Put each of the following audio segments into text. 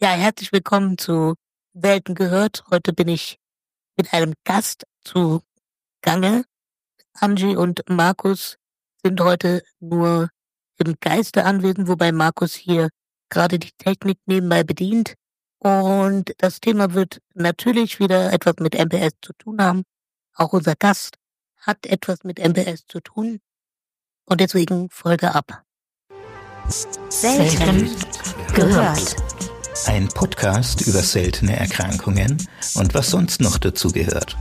Ja, herzlich willkommen zu Selten gehört. Heute bin ich mit einem Gast zugange. Angie und Markus sind heute nur im Geiste anwesend, wobei Markus hier gerade die Technik nebenbei bedient. Und das Thema wird natürlich wieder etwas mit MPS zu tun haben. Auch unser Gast hat etwas mit MPS zu tun. Und deswegen Folge ab. Selten gehört. Ein Podcast über seltene Erkrankungen und was sonst noch dazu gehört.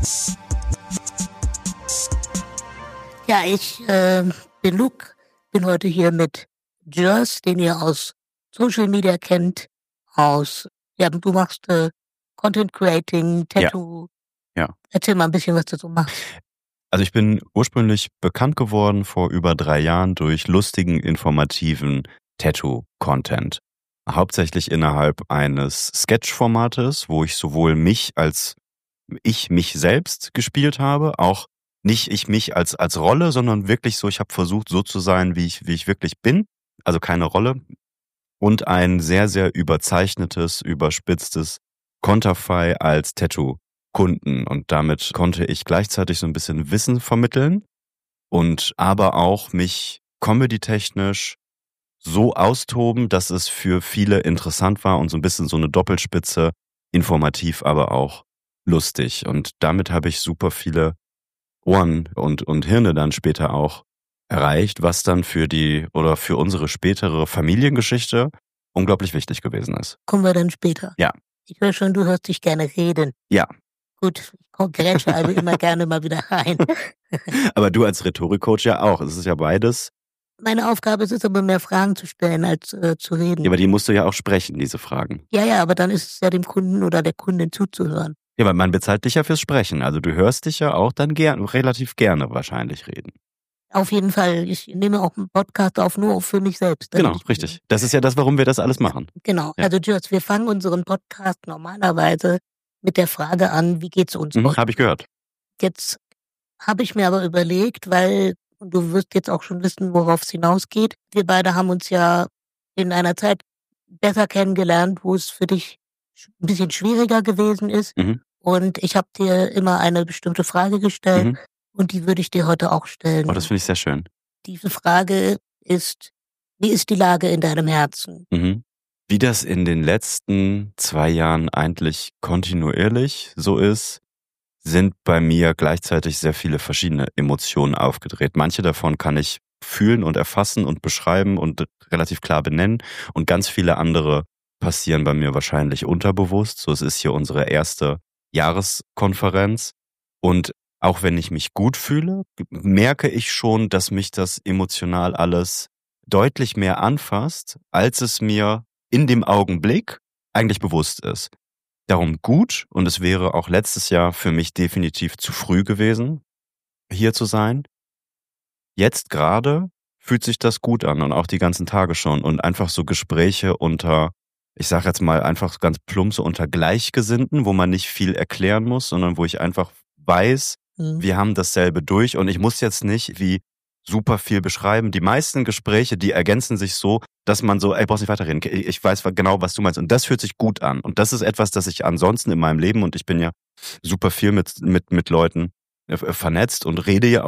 Ja, ich bin Luke, bin heute hier mit Jers, den ihr aus Social Media kennt, du machst Content Creating, Tattoo. Ja. Erzähl mal ein bisschen, was du so machst. Also ich bin ursprünglich bekannt geworden vor über 3 Jahren durch lustigen, informativen Tattoo-Content. Hauptsächlich innerhalb eines Sketch-Formates, wo ich sowohl mich selbst gespielt habe, auch nicht ich mich als Rolle, sondern wirklich so, ich habe versucht so zu sein, wie ich wirklich bin, also keine Rolle, und ein sehr, sehr überzeichnetes, überspitztes Konterfei als Tattoo-Kunden, und damit konnte ich gleichzeitig so ein bisschen Wissen vermitteln und aber auch mich comedy-technisch so austoben, dass es für viele interessant war und so ein bisschen so eine Doppelspitze, informativ, aber auch lustig. Und damit habe ich super viele Ohren und Hirne dann später auch erreicht, was dann für unsere spätere Familiengeschichte unglaublich wichtig gewesen ist. Kommen wir dann später. Ja. Ich höre schon, du hörst dich gerne reden. Ja. Gut, ich grätsche also immer gerne mal wieder rein. Aber du als Rhetorikcoach ja auch. Es ist ja beides. Meine Aufgabe ist es aber, mehr Fragen zu stellen, als zu reden. Ja, aber die musst du ja auch sprechen, diese Fragen. Ja, aber dann ist es ja dem Kunden oder der Kundin zuzuhören. Ja, weil man bezahlt dich ja fürs Sprechen. Also du hörst dich ja auch dann relativ gerne wahrscheinlich reden. Auf jeden Fall. Ich nehme auch einen Podcast auf, nur für mich selbst. Genau, richtig. Das ist ja das, warum wir das alles machen. Genau. Ja. Also Jers, wir fangen unseren Podcast normalerweise mit der Frage an, wie geht's uns heute? Habe ich gehört. Jetzt habe ich mir aber überlegt, weil, und du wirst jetzt auch schon wissen, worauf es hinausgeht, wir beide haben uns ja in einer Zeit besser kennengelernt, wo es für dich ein bisschen schwieriger gewesen ist. Mhm. Und ich habe dir immer eine bestimmte Frage gestellt. Mhm. Und die würde ich dir heute auch stellen. Oh, das finde ich sehr schön. Diese Frage ist, wie ist die Lage in deinem Herzen? Mhm. Wie das in den letzten 2 Jahren eigentlich kontinuierlich so ist, sind bei mir gleichzeitig sehr viele verschiedene Emotionen aufgedreht. Manche davon kann ich fühlen und erfassen und beschreiben und relativ klar benennen. Und ganz viele andere passieren bei mir wahrscheinlich unterbewusst. So, es ist hier unsere erste Jahreskonferenz. Und auch wenn ich mich gut fühle, merke ich schon, dass mich das emotional alles deutlich mehr anfasst, als es mir in dem Augenblick eigentlich bewusst ist. Darum gut, und es wäre auch letztes Jahr für mich definitiv zu früh gewesen, hier zu sein. Jetzt gerade fühlt sich das gut an und auch die ganzen Tage schon, und einfach so Gespräche unter, ich sage jetzt mal einfach ganz plump, so unter Gleichgesinnten, wo man nicht viel erklären muss, sondern wo ich einfach weiß, wir haben dasselbe durch, und ich muss jetzt nicht wie super viel beschreiben. Die meisten Gespräche, die ergänzen sich so, dass man so, brauchst nicht weiterreden. Ich weiß genau, was du meinst. Und das fühlt sich gut an. Und das ist etwas, das ich ansonsten in meinem Leben, und ich bin ja super viel mit Leuten vernetzt und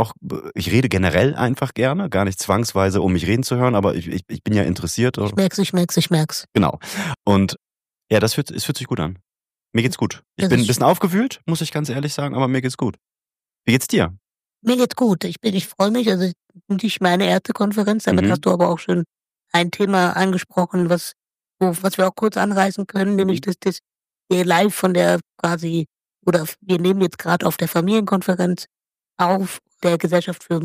ich rede generell einfach gerne, gar nicht zwangsweise, um mich reden zu hören, aber ich bin ja interessiert. Ich merk's. Genau. Und ja, es fühlt sich gut an. Mir geht's gut. Ich bin ein bisschen aufgewühlt, muss ich ganz ehrlich sagen, aber mir geht's gut. Wie geht's dir? Mir geht's gut. Ich freue mich. Also nicht meine erste Konferenz, damit hast du aber auch schon ein Thema angesprochen, was wir auch kurz anreißen können, nämlich dass wir live von der oder wir nehmen jetzt gerade auf der Familienkonferenz auf der Gesellschaft für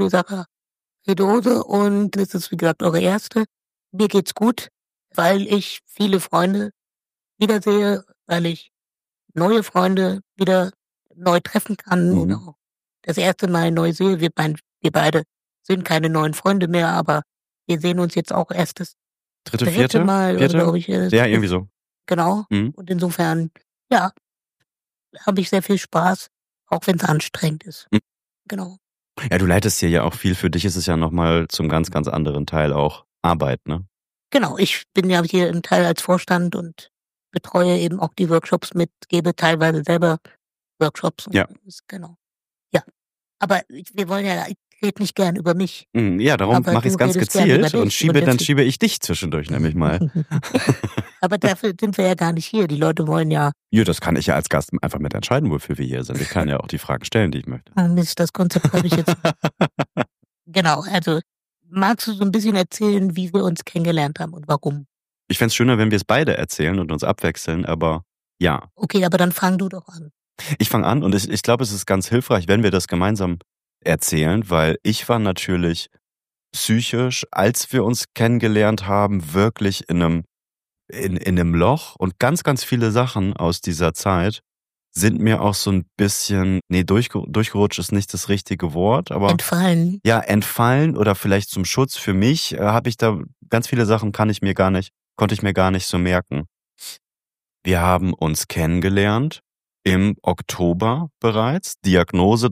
Mukopolysaccharide, und das ist wie gesagt eure erste. Mir geht's gut, weil ich viele Freunde wiedersehe, weil ich neue Freunde wieder neu treffen kann oder auch das erste Mal neu sehe. Wir beide sind keine neuen Freunde mehr, aber wir sehen uns jetzt auch erst das dritte Mal, glaube ich. Ja, irgendwie so. Genau. Und insofern, ja, habe ich sehr viel Spaß, auch wenn es anstrengend ist. Genau. Ja, du leitest hier ja auch viel. Für dich ist es ja nochmal zum ganz, ganz anderen Teil auch Arbeit, ne? Genau, ich bin ja hier im Teil als Vorstand und betreue eben auch die Workshops mit, gebe teilweise selber Workshops. Ja. Genau. Ja. Aber wir wollen ja, ich rede nicht gern über mich. Ja, darum Aber mache ich es du ganz redest gern über gezielt und dich. dann schiebe ich dich zwischendurch nämlich mal. Aber dafür sind wir ja gar nicht hier. Die Leute wollen ja. Ja, das kann ich ja als Gast einfach mit entscheiden, wofür wir hier sind. Ich kann ja auch die Fragen stellen, die ich möchte. Mist, das Konzept habe ich jetzt. Genau, also magst du so ein bisschen erzählen, wie wir uns kennengelernt haben und warum? Ich fänd's schöner, wenn wir es beide erzählen und uns abwechseln, aber ja. Okay, aber dann fang du doch an. Ich fange an und ich glaube, es ist ganz hilfreich, wenn wir das gemeinsam erzählen, weil ich war natürlich psychisch, als wir uns kennengelernt haben, wirklich in einem Loch und ganz, ganz viele Sachen aus dieser Zeit sind mir auch so ein bisschen, durchgerutscht ist nicht das richtige Wort, aber Entfallen. ja, entfallen oder vielleicht zum Schutz für mich habe ich da ganz viele Sachen konnte ich mir gar nicht so merken. Wir haben uns kennengelernt im Oktober bereits, Diagnose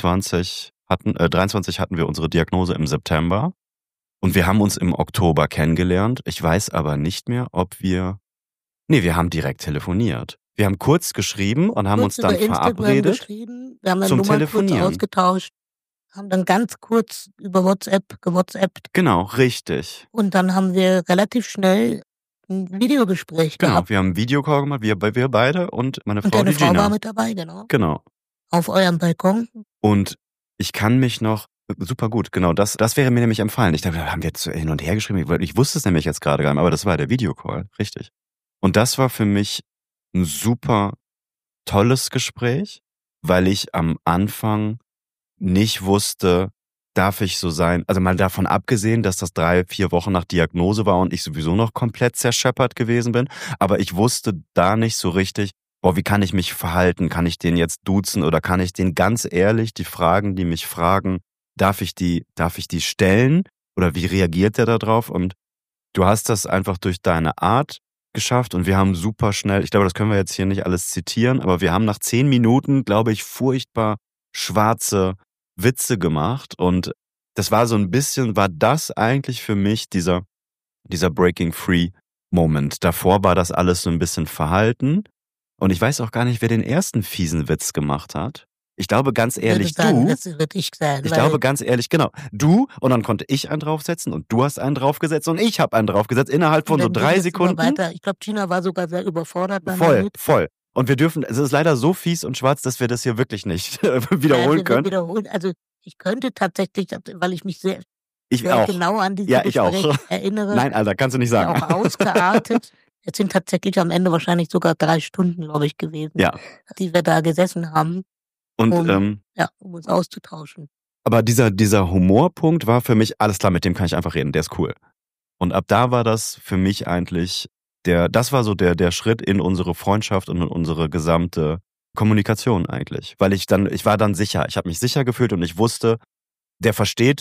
23 hatten wir unsere Diagnose im September und wir haben uns im Oktober kennengelernt. Ich weiß aber nicht mehr, wir haben direkt telefoniert. Wir haben kurz geschrieben und haben uns dann verabredet Wir haben dann zum Nummern kurz Telefonieren. ausgetauscht, haben dann ganz kurz über gewhatsappt Genau, richtig. und dann haben wir relativ schnell ein Videogespräch Genau, gehabt. wir haben einen Videocall gemacht, wir beide und meine Und Frau, deine die Frau Gina. war mit dabei, genau. Genau. Auf eurem Balkon. Und ich kann mich noch super gut, genau, das wäre mir nämlich empfallen. Ich dachte, haben wir jetzt hin und her geschrieben? Ich wusste es nämlich jetzt gerade gar nicht, aber das war der Videocall, richtig. Und das war für mich ein super tolles Gespräch, weil ich am Anfang nicht wusste, darf ich so sein, also mal davon abgesehen, dass das 3-4 Wochen nach Diagnose war und ich sowieso noch komplett zerscheppert gewesen bin, aber ich wusste da nicht so richtig, wie kann ich mich verhalten? Kann ich den jetzt duzen oder kann ich den ganz ehrlich, die Fragen, die mich fragen, darf ich die stellen oder wie reagiert der da drauf? Und du hast das einfach durch deine Art geschafft und wir haben super schnell, ich glaube, das können wir jetzt hier nicht alles zitieren, aber wir haben nach 10 Minuten, glaube ich, furchtbar schwarze Witze gemacht und das war so ein bisschen, war das eigentlich für mich dieser Breaking Free Moment. Davor war das alles so ein bisschen verhalten und ich weiß auch gar nicht, wer den ersten fiesen Witz gemacht hat. Ich glaube ganz ehrlich, Das würde ich sagen. Ich glaube ganz ehrlich, genau, du und dann konnte ich einen draufsetzen und du hast einen draufgesetzt und ich habe einen draufgesetzt innerhalb von so 3 Sekunden. Ich glaube, Gina war sogar sehr überfordert. Voll. Und wir dürfen, es ist leider so fies und schwarz, dass wir das hier wirklich nicht wiederholen können. Also ich könnte tatsächlich, weil ich mich sehr auch genau an dieses Gespräch erinnere. Nein, Alter, kannst du nicht sagen. Auch ausgeartet. Es sind tatsächlich am Ende wahrscheinlich sogar 3 Stunden, glaube ich, gewesen, die wir da gesessen haben. Und, um uns auszutauschen. Aber dieser Humorpunkt war für mich, alles klar, mit dem kann ich einfach reden, der ist cool. Und ab da war das für mich eigentlich das war so der Schritt in unsere Freundschaft und in unsere gesamte Kommunikation eigentlich. Weil ich war dann sicher, ich habe mich sicher gefühlt und ich wusste, der versteht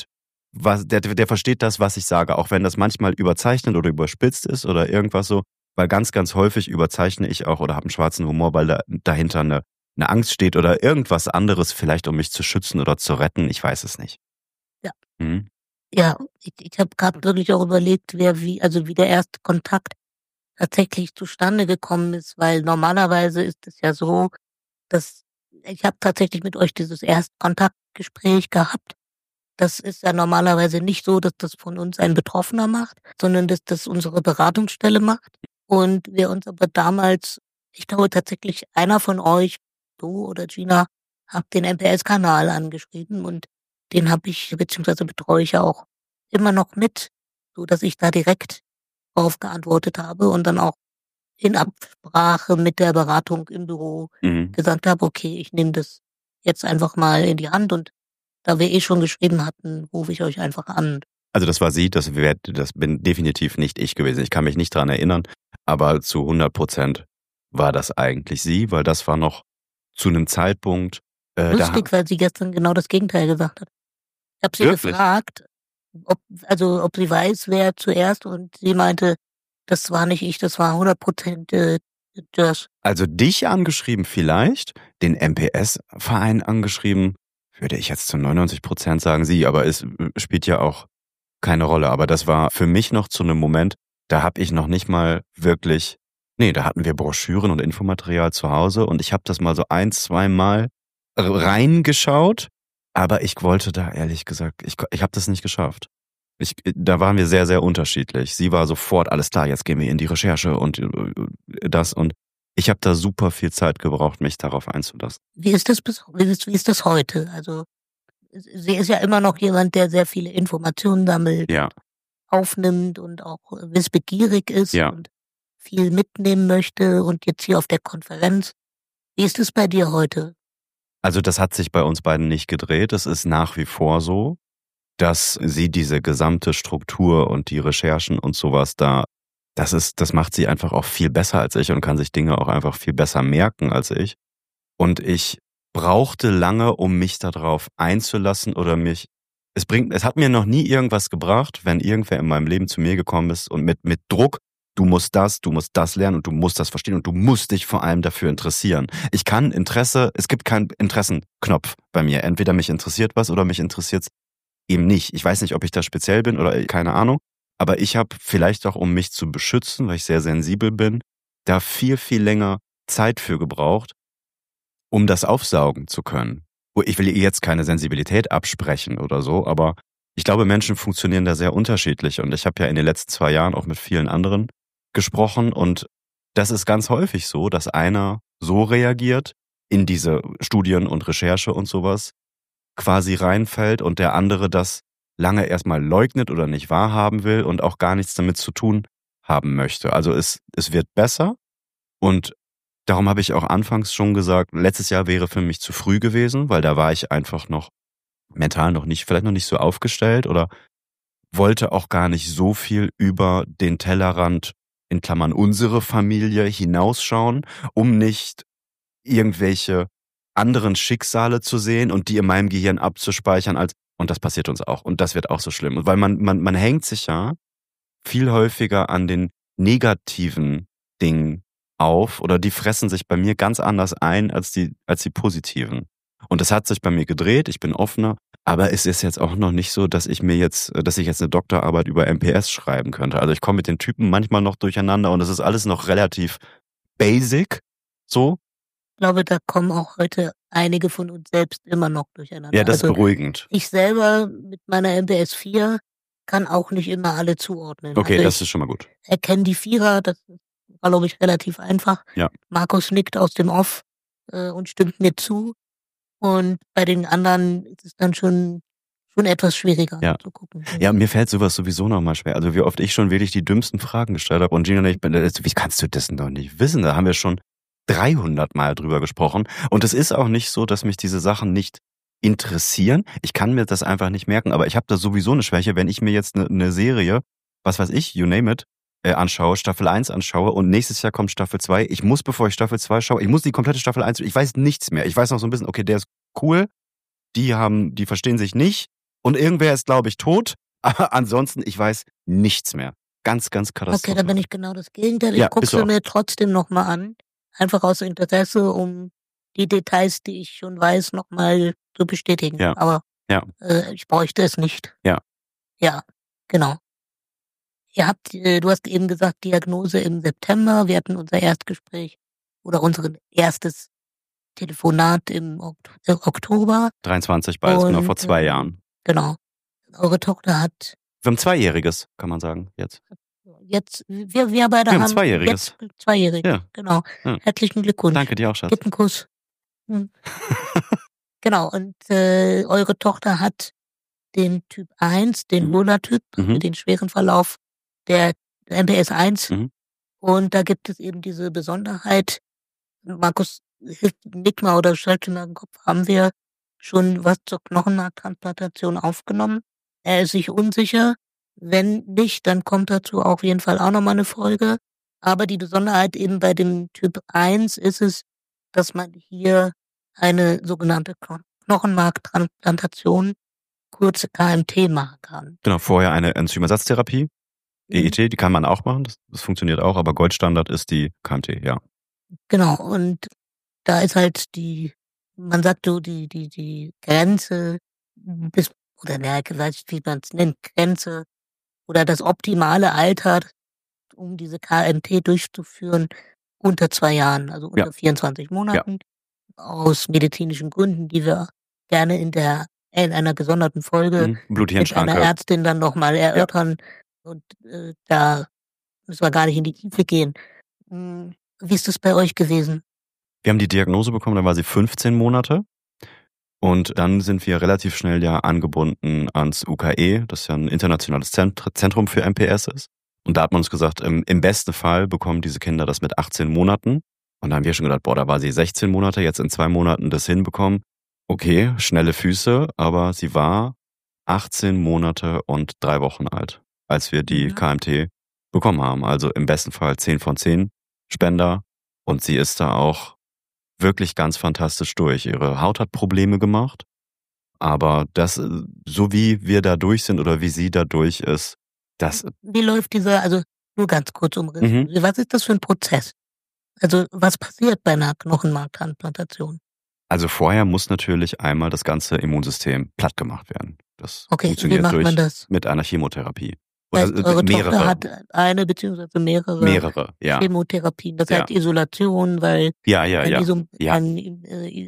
das, was ich sage, auch wenn das manchmal überzeichnet oder überspitzt ist oder irgendwas so, weil ganz, ganz häufig überzeichne ich auch oder habe einen schwarzen Humor, weil dahinter eine Angst steht oder irgendwas anderes, vielleicht um mich zu schützen oder zu retten, ich weiß es nicht. Ja. Mhm. Ja, ich habe gerade wirklich auch überlegt, wie der erste Kontakt tatsächlich zustande gekommen ist, weil normalerweise ist es ja so, dass ich habe tatsächlich mit euch dieses Erstkontaktgespräch gehabt. Das ist ja normalerweise nicht so, dass das von uns ein Betroffener macht, sondern dass das unsere Beratungsstelle macht. Und wir uns aber damals, ich glaube tatsächlich einer von euch, du oder Gina, habt den MPS-Kanal angeschrieben und den habe ich, beziehungsweise betreue ich ja auch immer noch mit, so dass ich da direkt drauf geantwortet habe und dann auch in Absprache mit der Beratung im Büro gesagt habe, okay, ich nehme das jetzt einfach mal in die Hand und da wir schon geschrieben hatten, rufe ich euch einfach an. Also das war sie, das bin definitiv nicht ich gewesen. Ich kann mich nicht dran erinnern, aber zu 100% war das eigentlich sie, weil das war noch zu einem Zeitpunkt. Lustig, weil sie gestern genau das Gegenteil gesagt hat. Ich habe sie gefragt, ob sie weiß, wer zuerst, und sie meinte, das war nicht ich, das war 100% das. Also dich angeschrieben vielleicht, den MPS-Verein angeschrieben, würde ich jetzt zu 99% sagen sie, aber es spielt ja auch keine Rolle. Aber das war für mich noch zu einem Moment, da habe ich noch nicht mal wirklich Nee, da hatten wir Broschüren und Infomaterial zu Hause und ich habe das mal so 1-2 Mal reingeschaut, aber ich wollte da ehrlich gesagt, ich habe das nicht geschafft. Da waren wir sehr, sehr unterschiedlich. Sie war sofort, alles klar, jetzt gehen wir in die Recherche und das und ich habe da super viel Zeit gebraucht, mich darauf einzulassen. Wie ist das heute? Also sie ist ja immer noch jemand, der sehr viele Informationen sammelt, Ja, aufnimmt und auch wissbegierig ist ja. und viel mitnehmen möchte und jetzt hier auf der Konferenz. Wie ist es bei dir heute? Also das hat sich bei uns beiden nicht gedreht. Es ist nach wie vor so, dass sie diese gesamte Struktur und die Recherchen und sowas das macht sie einfach auch viel besser als ich und kann sich Dinge auch einfach viel besser merken als ich. Und ich brauchte lange, um mich darauf einzulassen oder es hat mir noch nie irgendwas gebracht, wenn irgendwer in meinem Leben zu mir gekommen ist und mit Druck, du musst das lernen und du musst das verstehen und du musst dich vor allem dafür interessieren. Es gibt keinen Interessenknopf bei mir. Entweder mich interessiert was oder mich interessiert's eben nicht. Ich weiß nicht, ob ich da speziell bin oder keine Ahnung, aber ich habe vielleicht auch, um mich zu beschützen, weil ich sehr sensibel bin, da viel, viel länger Zeit für gebraucht, um das aufsaugen zu können. Ich will ihr jetzt keine Sensibilität absprechen oder so, aber ich glaube, Menschen funktionieren da sehr unterschiedlich und ich habe ja in den letzten 2 Jahren auch mit vielen anderen gesprochen und das ist ganz häufig so, dass einer so reagiert in diese Studien und Recherche und sowas quasi reinfällt und der andere das lange erstmal leugnet oder nicht wahrhaben will und auch gar nichts damit zu tun haben möchte. Also es wird besser und darum habe ich auch anfangs schon gesagt, letztes Jahr wäre für mich zu früh gewesen, weil da war ich einfach noch mental vielleicht noch nicht so aufgestellt oder wollte auch gar nicht so viel über den Tellerrand in Klammern unsere Familie hinausschauen, um nicht irgendwelche anderen Schicksale zu sehen und die in meinem Gehirn abzuspeichern und das passiert uns auch und das wird auch so schlimm. Und weil man hängt sich ja viel häufiger an den negativen Dingen auf oder die fressen sich bei mir ganz anders ein als die positiven. Und das hat sich bei mir gedreht, ich bin offener, aber es ist jetzt auch noch nicht so, dass ich jetzt eine Doktorarbeit über MPS schreiben könnte. Also ich komme mit den Typen manchmal noch durcheinander und es ist alles noch relativ basic, so. Ich glaube, da kommen auch heute einige von uns selbst immer noch durcheinander. Ja, das ist beruhigend. Ich selber mit meiner MPS 4 kann auch nicht immer alle zuordnen. Okay, also das ist schon mal gut. Erkenne die Vierer, das war, glaube ich, relativ einfach. Ja. Markus nickt aus dem Off und stimmt mir zu. Und bei den anderen ist es dann schon etwas schwieriger zu gucken. Ja, mir fällt sowas sowieso nochmal schwer. Also wie oft ich schon wirklich die dümmsten Fragen gestellt habe und Gina und ich, wie kannst du das noch nicht wissen? Da haben wir schon 300 Mal drüber gesprochen. Und es ist auch nicht so, dass mich diese Sachen nicht interessieren. Ich kann mir das einfach nicht merken. Aber ich habe da sowieso eine Schwäche, wenn ich mir jetzt eine Serie, was weiß ich, you name it, anschaue, Staffel 1 anschaue und nächstes Jahr kommt Staffel 2. Ich muss, bevor ich Staffel 2 schaue, ich muss die komplette Staffel 1, ich weiß nichts mehr. Ich weiß noch so ein bisschen, okay, der ist cool, die verstehen sich nicht und irgendwer ist, glaube ich, tot. Aber ansonsten, ich weiß nichts mehr. Ganz, ganz katastrophal. Okay, dann bin ich genau das Gegenteil. Ich gucke sie mir trotzdem nochmal an. Einfach aus Interesse, um die Details, die ich schon weiß, nochmal zu bestätigen. Ja. Aber ich bräuchte es nicht. Ja. Ja, genau. Du hast eben gesagt, Diagnose im September. Wir hatten unser Erstgespräch oder unser erstes Telefonat im Oktober. 23 bald, genau, vor 2 Jahren. Genau. Eure Tochter hat... Wir haben 2-Jähriges, kann man sagen, jetzt. Wir beide haben 2-Jähriges. Jetzt 2-Jähriges, ja. Genau. Ja. Herzlichen Glückwunsch. Danke dir auch, Schatz. Gib einen Kuss. Genau, und eure Tochter hat den Typ 1, den Hurler-Typ, den schweren Verlauf der MPS 1. Und da gibt es eben diese Besonderheit. Markus, nick mal oder schalte mal den Kopf, haben wir schon was zur Knochenmarktransplantation aufgenommen? Er ist sich unsicher. Wenn nicht, dann kommt dazu auf jeden Fall auch nochmal eine Folge. Aber die Besonderheit eben bei dem Typ 1 ist es, dass man hier eine sogenannte Knochenmarktransplantation, kurze KMT, machen kann. Genau, vorher eine Enzymersatztherapie, EET, die kann man auch machen, das funktioniert auch, aber Goldstandard ist die KMT, ja. Genau, und da ist halt man sagt so, die Grenze bis, oder ich weiß nicht, wie man es nennt, Grenze oder das optimale Alter um diese KMT durchzuführen, unter 2 Jahren, also unter 24 Monaten, aus medizinischen Gründen, die wir gerne in einer gesonderten Folge mit einer Ärztin dann nochmal erörtern. Und da müssen wir gar nicht in die Tiefe gehen. Wie ist das bei euch gewesen? Wir haben die Diagnose bekommen, da war sie 15 Monate. Und dann sind wir relativ schnell ja angebunden ans UKE, das ja ein internationales Zentrum für MPS ist. Und da hat man uns gesagt, im besten Fall bekommen diese Kinder das mit 18 Monaten. Und da haben wir schon gedacht, da war sie 16 Monate, jetzt in 2 Monaten das hinbekommen. Okay, schnelle Füße, aber sie war 18 Monate und 3 Wochen alt, als wir die KMT bekommen haben. Also im besten Fall 10 von 10 Spender. Und sie ist da auch wirklich ganz fantastisch durch. Ihre Haut hat Probleme gemacht, aber das, so wie wir da durch sind oder wie sie da durch ist, das... Wie läuft also nur ganz kurz umrissen, was ist das für ein Prozess? Also was passiert bei einer Knochenmarktransplantation? Also vorher muss natürlich einmal das ganze Immunsystem platt gemacht werden. Das funktioniert wie macht man das? Mit einer Chemotherapie. Oder eure Tochter hat eine beziehungsweise mehrere Chemotherapien. Das heißt Isolation, weil kein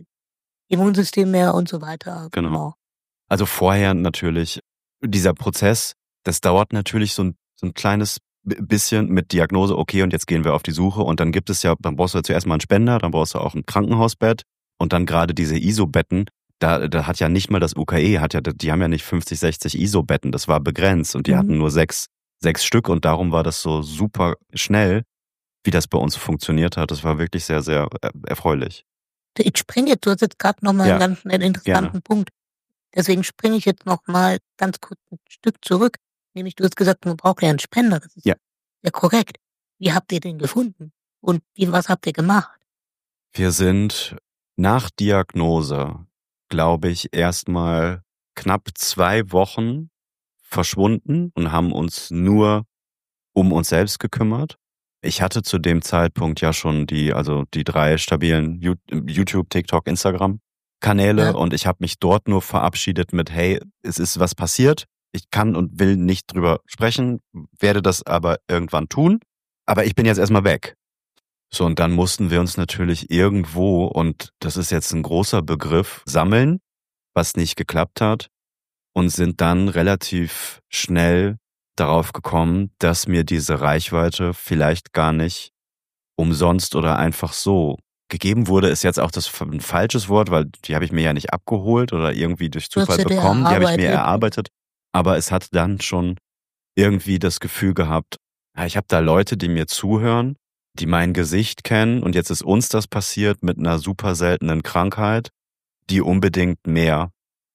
Immunsystem mehr und so weiter. Genau. Also vorher natürlich, dieser Prozess, das dauert natürlich so ein kleines bisschen mit Diagnose, okay, und jetzt gehen wir auf die Suche. Und dann dann brauchst du ja zuerst mal einen Spender, dann brauchst du auch ein Krankenhausbett und dann gerade diese ISO-Betten. Da hat ja nicht mal das UKE, die haben ja nicht 50, 60 ISO-Betten, das war begrenzt und die hatten nur 6 Stück und darum war das so super schnell, wie das bei uns funktioniert hat. Das war wirklich sehr, sehr erfreulich. Ich springe jetzt, du hast jetzt gerade nochmal einen ganz interessanten Punkt. Deswegen springe ich jetzt nochmal ganz kurz ein Stück zurück. Nämlich, du hast gesagt, man braucht ja einen Spender. Das ist ja korrekt. Wie habt ihr den gefunden? Und was habt ihr gemacht? Wir sind nach Diagnose, glaube ich, erstmal knapp 2 Wochen verschwunden und haben uns nur um uns selbst gekümmert. Ich hatte zu dem Zeitpunkt ja schon die 3 stabilen YouTube, TikTok, Instagram Kanäle und ich habe mich dort nur verabschiedet mit, hey, es ist was passiert. Ich kann und will nicht drüber sprechen, werde das aber irgendwann tun. Aber ich bin jetzt erstmal weg. So, und dann mussten wir uns natürlich irgendwo, und das ist jetzt ein großer Begriff, sammeln, was nicht geklappt hat, und sind dann relativ schnell darauf gekommen, dass mir diese Reichweite vielleicht gar nicht umsonst oder einfach so gegeben wurde. Ist jetzt auch ein falsches Wort, weil die habe ich mir ja nicht abgeholt oder irgendwie durch Zufall bekommen. Die habe ich mir erarbeitet. Aber es hat dann schon irgendwie das Gefühl gehabt, ich habe da Leute, die mir zuhören, die mein Gesicht kennen und jetzt ist uns das passiert mit einer super seltenen Krankheit, die unbedingt mehr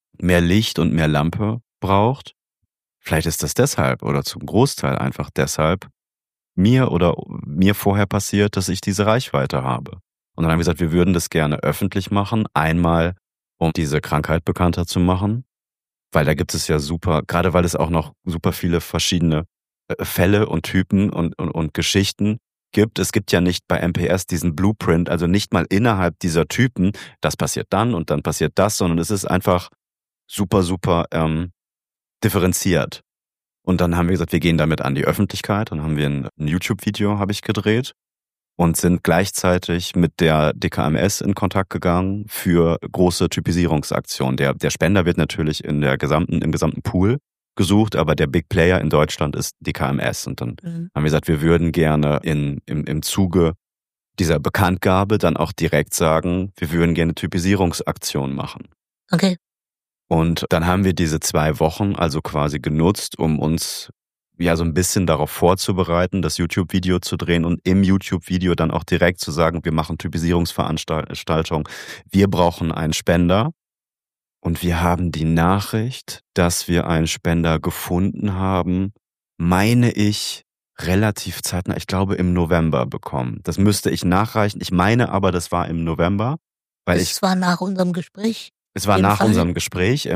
Licht und mehr Lampe braucht. Vielleicht ist das deshalb oder zum Großteil einfach deshalb mir vorher passiert, dass ich diese Reichweite habe. Und dann haben wir gesagt, wir würden das gerne öffentlich machen, einmal um diese Krankheit bekannter zu machen, weil da gibt es ja gerade weil es auch noch super viele verschiedene Fälle und Typen und Geschichten gibt. Es gibt ja nicht bei MPS diesen Blueprint, also nicht mal innerhalb dieser Typen, das passiert dann und dann passiert das, sondern es ist einfach super, super differenziert. Und dann haben wir gesagt, wir gehen damit an die Öffentlichkeit. Dann haben wir ein YouTube-Video, habe ich gedreht, und sind gleichzeitig mit der DKMS in Kontakt gegangen für große Typisierungsaktionen. Der Spender wird natürlich im gesamten Pool gesucht, aber der Big Player in Deutschland ist DKMS. Und dann haben wir gesagt, wir würden gerne im Zuge dieser Bekanntgabe dann auch direkt sagen, wir würden gerne Typisierungsaktionen machen. Okay. Und dann haben wir diese 2 Wochen also quasi genutzt, um uns ja so ein bisschen darauf vorzubereiten, das YouTube-Video zu drehen und im YouTube-Video dann auch direkt zu sagen, wir machen Typisierungsveranstaltungen, wir brauchen einen Spender. Und wir haben die Nachricht, dass wir einen Spender gefunden haben, meine ich, relativ zeitnah, ich glaube im November bekommen. Das müsste ich nachreichen. Ich meine aber, das war im November. Es war nach unserem Gespräch? Es war nach unserem Gespräch.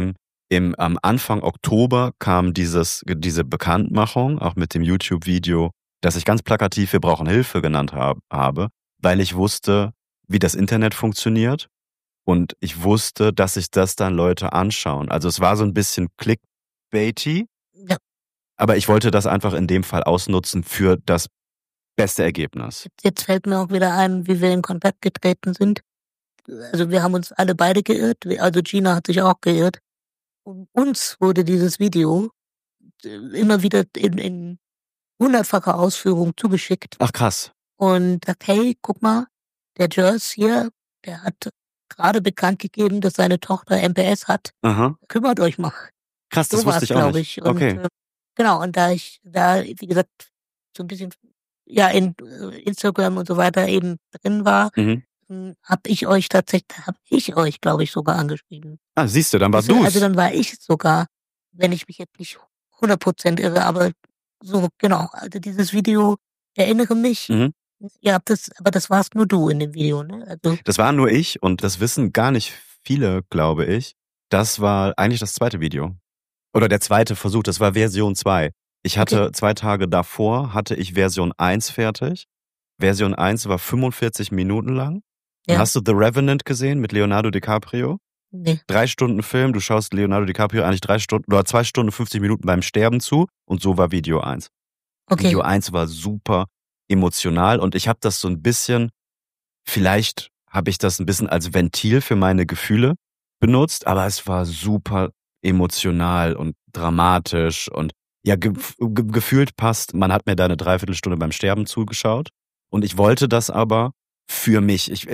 Am Anfang Oktober kam diese Bekanntmachung, auch mit dem YouTube-Video, das ich ganz plakativ "Wir brauchen Hilfe" genannt habe, weil ich wusste, wie das Internet funktioniert und ich wusste, dass sich das dann Leute anschauen. Also es war so ein bisschen clickbaity, ja. Aber ich wollte das einfach in dem Fall ausnutzen für das beste Ergebnis. Jetzt fällt mir auch wieder ein, wie wir in Kontakt getreten sind. Also wir haben uns alle beide geirrt, also Gina hat sich auch geirrt. Und uns wurde dieses Video immer wieder in 100-facher Ausführung zugeschickt. Ach krass. Und sagt, hey, guck mal, der Jers hier, der hat gerade bekannt gegeben, dass seine Tochter MPS hat. Aha. Kümmert euch mal. Krass, das So wusste ich auch glaube nicht. ich. Und, Okay. Genau, und da ich da, wie gesagt, so ein bisschen in Instagram und so weiter eben drin war, habe ich euch, glaube ich, sogar angeschrieben. Ah, siehst du, dann warst du's. Also dann war ich es sogar, wenn ich mich jetzt nicht 100% irre, aber so, genau. Also dieses Video, erinnere mich, ihr habt das, aber das warst nur du in dem Video, ne? Also, das war nur ich und das wissen gar nicht viele, glaube ich. Das war eigentlich das zweite Video. Oder der zweite Versuch, das war Version 2. Ich hatte 2 Tage davor, hatte ich Version 1 fertig. Version 1 war 45 Minuten lang. ja. Hast du The Revenant gesehen mit Leonardo DiCaprio? Nee. 3 Stunden Film, du schaust Leonardo DiCaprio eigentlich 3 Stunden oder 2 Stunden 50 Minuten beim Sterben zu und so war Video 1. Okay. Video 1 war super emotional und ich habe das so ein bisschen, vielleicht habe ich das ein bisschen als Ventil für meine Gefühle benutzt, aber es war super emotional und dramatisch und ja, gefühlt passt, man hat mir da eine Dreiviertelstunde beim Sterben zugeschaut und ich wollte das aber für mich. Ich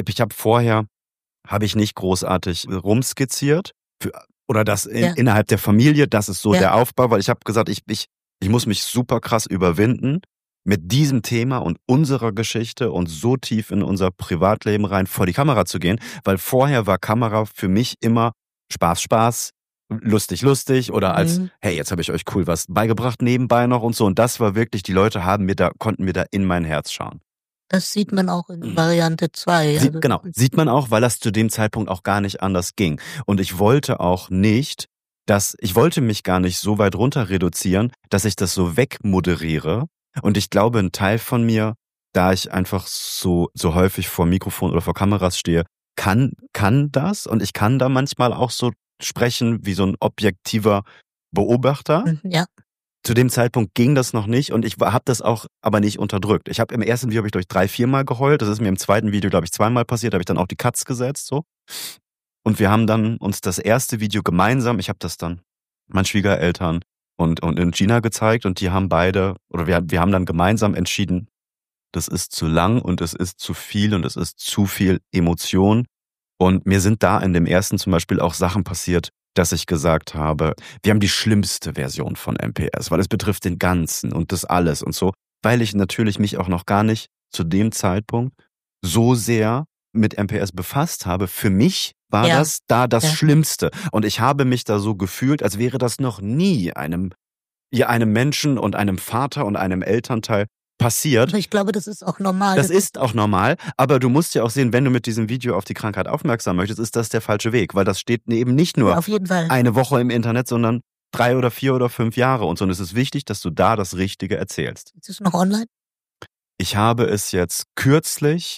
habe ich nicht großartig rumskizziert oder das innerhalb der Familie, das ist so der Aufbau, weil ich habe gesagt, ich muss mich super krass überwinden, mit diesem Thema und unserer Geschichte und so tief in unser Privatleben rein vor die Kamera zu gehen, weil vorher war Kamera für mich immer Spaß, lustig oder als, hey, jetzt habe ich euch cool was beigebracht nebenbei noch und so. Und das war wirklich, die Leute konnten mir da in mein Herz schauen. Das sieht man auch in Variante 2. Genau, sieht man auch, weil das zu dem Zeitpunkt auch gar nicht anders ging. Und ich wollte auch nicht, ich wollte mich gar nicht so weit runter reduzieren, dass ich das so wegmoderiere. Und ich glaube, ein Teil von mir, da ich einfach so häufig vor Mikrofon oder vor Kameras stehe, kann das und ich kann da manchmal auch so sprechen wie so ein objektiver Beobachter. Ja. Zu dem Zeitpunkt ging das noch nicht und ich habe das auch aber nicht unterdrückt. Ich habe im ersten Video, glaube ich, 3-4 Mal geheult. Das ist mir im zweiten Video, glaube ich, 2-mal passiert. Da habe ich dann auch die Cuts gesetzt, so. Und wir haben dann uns das erste Video gemeinsam, ich habe das dann meinen Schwiegereltern und in Gina gezeigt und die haben beide, oder wir haben dann gemeinsam entschieden, das ist zu lang und es ist zu viel und es ist zu viel Emotion. Und mir sind da in dem ersten zum Beispiel auch Sachen passiert, dass ich gesagt habe, wir haben die schlimmste Version von MPS, weil es betrifft den Ganzen und das alles und so, weil ich natürlich mich auch noch gar nicht zu dem Zeitpunkt so sehr mit MPS befasst habe. Für mich war das da das Schlimmste. Und ich habe mich da so gefühlt, als wäre das noch nie einem Menschen und einem Vater und einem Elternteil passiert. Aber ich glaube, das ist auch normal. Das ist auch normal, aber du musst ja auch sehen, wenn du mit diesem Video auf die Krankheit aufmerksam möchtest, ist das der falsche Weg, weil das steht eben nicht nur auf jeden Fall eine Woche im Internet, sondern 3 oder 4 oder 5 Jahre und so. Und es ist wichtig, dass du da das Richtige erzählst. Ist es noch online? Ich habe es jetzt kürzlich,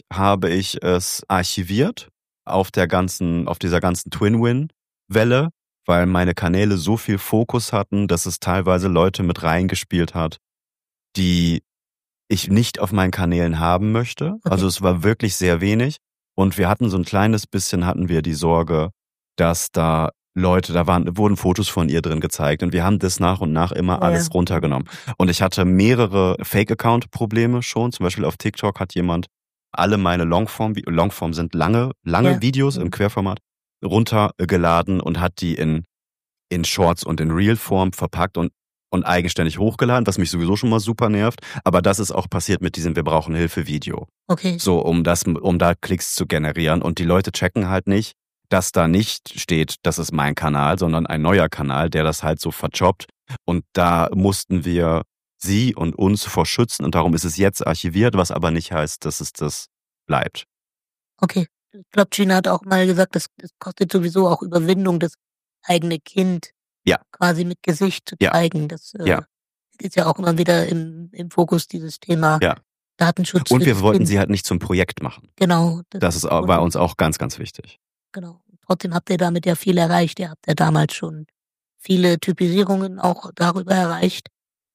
archiviert auf dieser ganzen Twin-Win-Welle, weil meine Kanäle so viel Fokus hatten, dass es teilweise Leute mit reingespielt hat, die ich nicht auf meinen Kanälen haben möchte. Okay. Also es war wirklich sehr wenig. Und wir hatten so ein kleines bisschen, die Sorge, dass da Leute, wurden Fotos von ihr drin gezeigt und wir haben das nach und nach immer alles runtergenommen. Und ich hatte mehrere Fake-Account-Probleme schon. Zum Beispiel auf TikTok hat jemand alle meine Longform sind lange Videos im Querformat, runtergeladen und hat die in Shorts und in Reel-Form verpackt und eigenständig hochgeladen, was mich sowieso schon mal super nervt. Aber das ist auch passiert mit diesem Wir brauchen Hilfe-Video. Okay. So, um da Klicks zu generieren. Und die Leute checken halt nicht, dass da nicht steht, das ist mein Kanal, sondern ein neuer Kanal, der das halt so verjobbt. Und da mussten wir sie und uns vor schützen. Und darum ist es jetzt archiviert, was aber nicht heißt, dass es das bleibt. Okay. Ich glaube, Gina hat auch mal gesagt, das kostet sowieso auch Überwindung, das eigene Kind quasi mit Gesicht zu zeigen. Das ist ja auch immer wieder im Fokus, dieses Thema Datenschutz. Und wir wollten sie halt nicht zum Projekt machen. Genau. Das war uns auch ganz, ganz wichtig. Genau. Trotzdem habt ihr damit ja viel erreicht. Ihr habt ja damals schon viele Typisierungen auch darüber erreicht.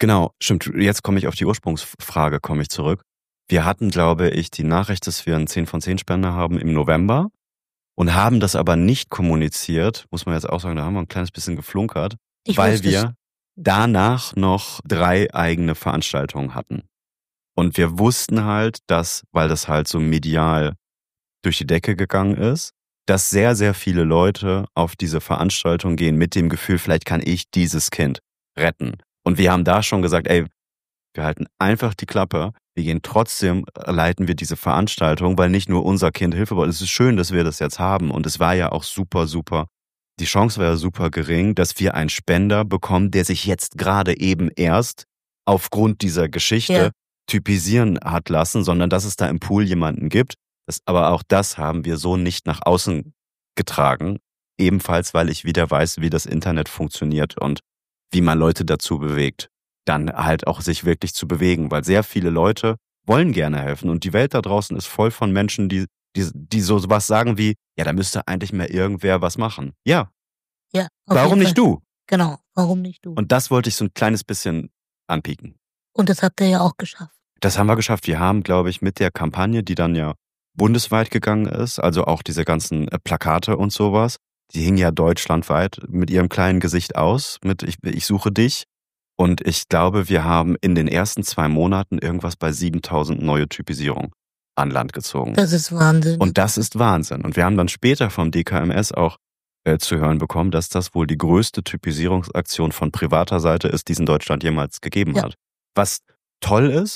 Genau, stimmt. Jetzt komme ich auf die Ursprungsfrage, zurück. Wir hatten, glaube ich, die Nachricht, dass wir einen 10 von 10 Spender haben im November und haben das aber nicht kommuniziert, muss man jetzt auch sagen, da haben wir ein kleines bisschen geflunkert, weil wir danach noch 3 eigene Veranstaltungen hatten. Und wir wussten halt, dass, weil das halt so medial durch die Decke gegangen ist, dass sehr, sehr viele Leute auf diese Veranstaltung gehen mit dem Gefühl, vielleicht kann ich dieses Kind retten. Und wir haben da schon gesagt, ey, wir halten einfach die Klappe, wir gehen trotzdem, leiten wir diese Veranstaltung, weil nicht nur unser Kind Hilfe braucht. Es ist schön, dass wir das jetzt haben und es war ja auch super, die Chance war ja super gering, dass wir einen Spender bekommen, der sich jetzt gerade eben erst aufgrund dieser Geschichte typisieren hat lassen, sondern dass es da im Pool jemanden gibt. Aber auch das haben wir so nicht nach außen getragen. Ebenfalls, weil ich wieder weiß, wie das Internet funktioniert und wie man Leute dazu bewegt, dann halt auch sich wirklich zu bewegen. Weil sehr viele Leute wollen gerne helfen. Und die Welt da draußen ist voll von Menschen, die so was sagen wie, ja, da müsste eigentlich mehr irgendwer was machen. Ja. Ja. Warum nicht du? Genau, warum nicht du? Und das wollte ich so ein kleines bisschen anpieken. Und das habt ihr ja auch geschafft. Das haben wir geschafft. Wir haben, glaube ich, mit der Kampagne, die dann ja bundesweit gegangen ist, also auch diese ganzen Plakate und sowas, die hingen ja deutschlandweit mit ihrem kleinen Gesicht aus, mit ich suche dich. Und ich glaube, wir haben in den ersten 2 Monaten irgendwas bei 7.000 neue Typisierungen an Land gezogen. Das ist Wahnsinn. Und das ist Wahnsinn. Und wir haben dann später vom DKMS auch zu hören bekommen, dass das wohl die größte Typisierungsaktion von privater Seite ist, die es in Deutschland jemals gegeben hat. Was toll ist,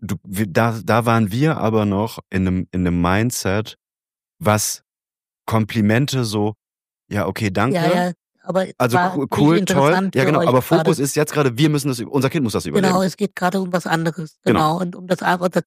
da waren wir aber noch in einem Mindset, was Komplimente so, ja, okay, danke. Ja, aber also cool, toll. Ja, genau, aber Fokus ist jetzt gerade, unser Kind muss das überleben. Genau, es geht gerade um was anderes. Genau. Und um das andere,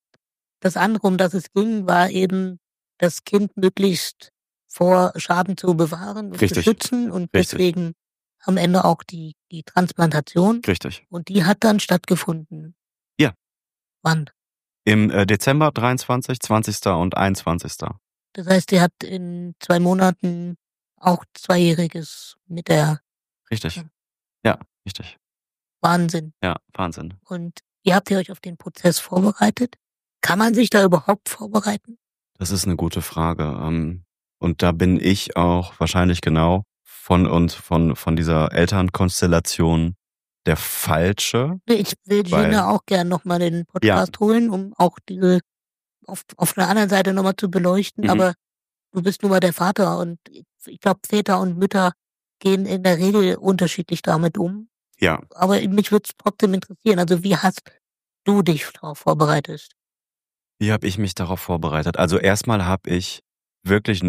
um das es ging, war eben, das Kind möglichst vor Schaden zu bewahren und zu schützen. Und deswegen am Ende auch die Transplantation. Richtig. Und die hat dann stattgefunden. Ja. Wann? Im Dezember 23, 20. und 21. Das heißt, die hat in 2 Monaten auch 2-Jähriges mit der... Richtig. Ja, richtig. Wahnsinn. Ja, Wahnsinn. Und ihr habt euch auf den Prozess vorbereitet? Kann man sich da überhaupt vorbereiten? Das ist eine gute Frage. Und da bin ich auch wahrscheinlich genau von dieser Elternkonstellation der Falsche. Ich will Gina auch gern nochmal in den Podcast holen, um auch diese auf der anderen Seite nochmal zu beleuchten. Aber du bist nun mal der Vater und ich glaube, Väter und Mütter gehen in der Regel unterschiedlich damit um. Ja. Aber mich würde es trotzdem interessieren. Also wie hast du dich darauf vorbereitet? Wie habe ich mich darauf vorbereitet? Also erstmal habe ich wirklich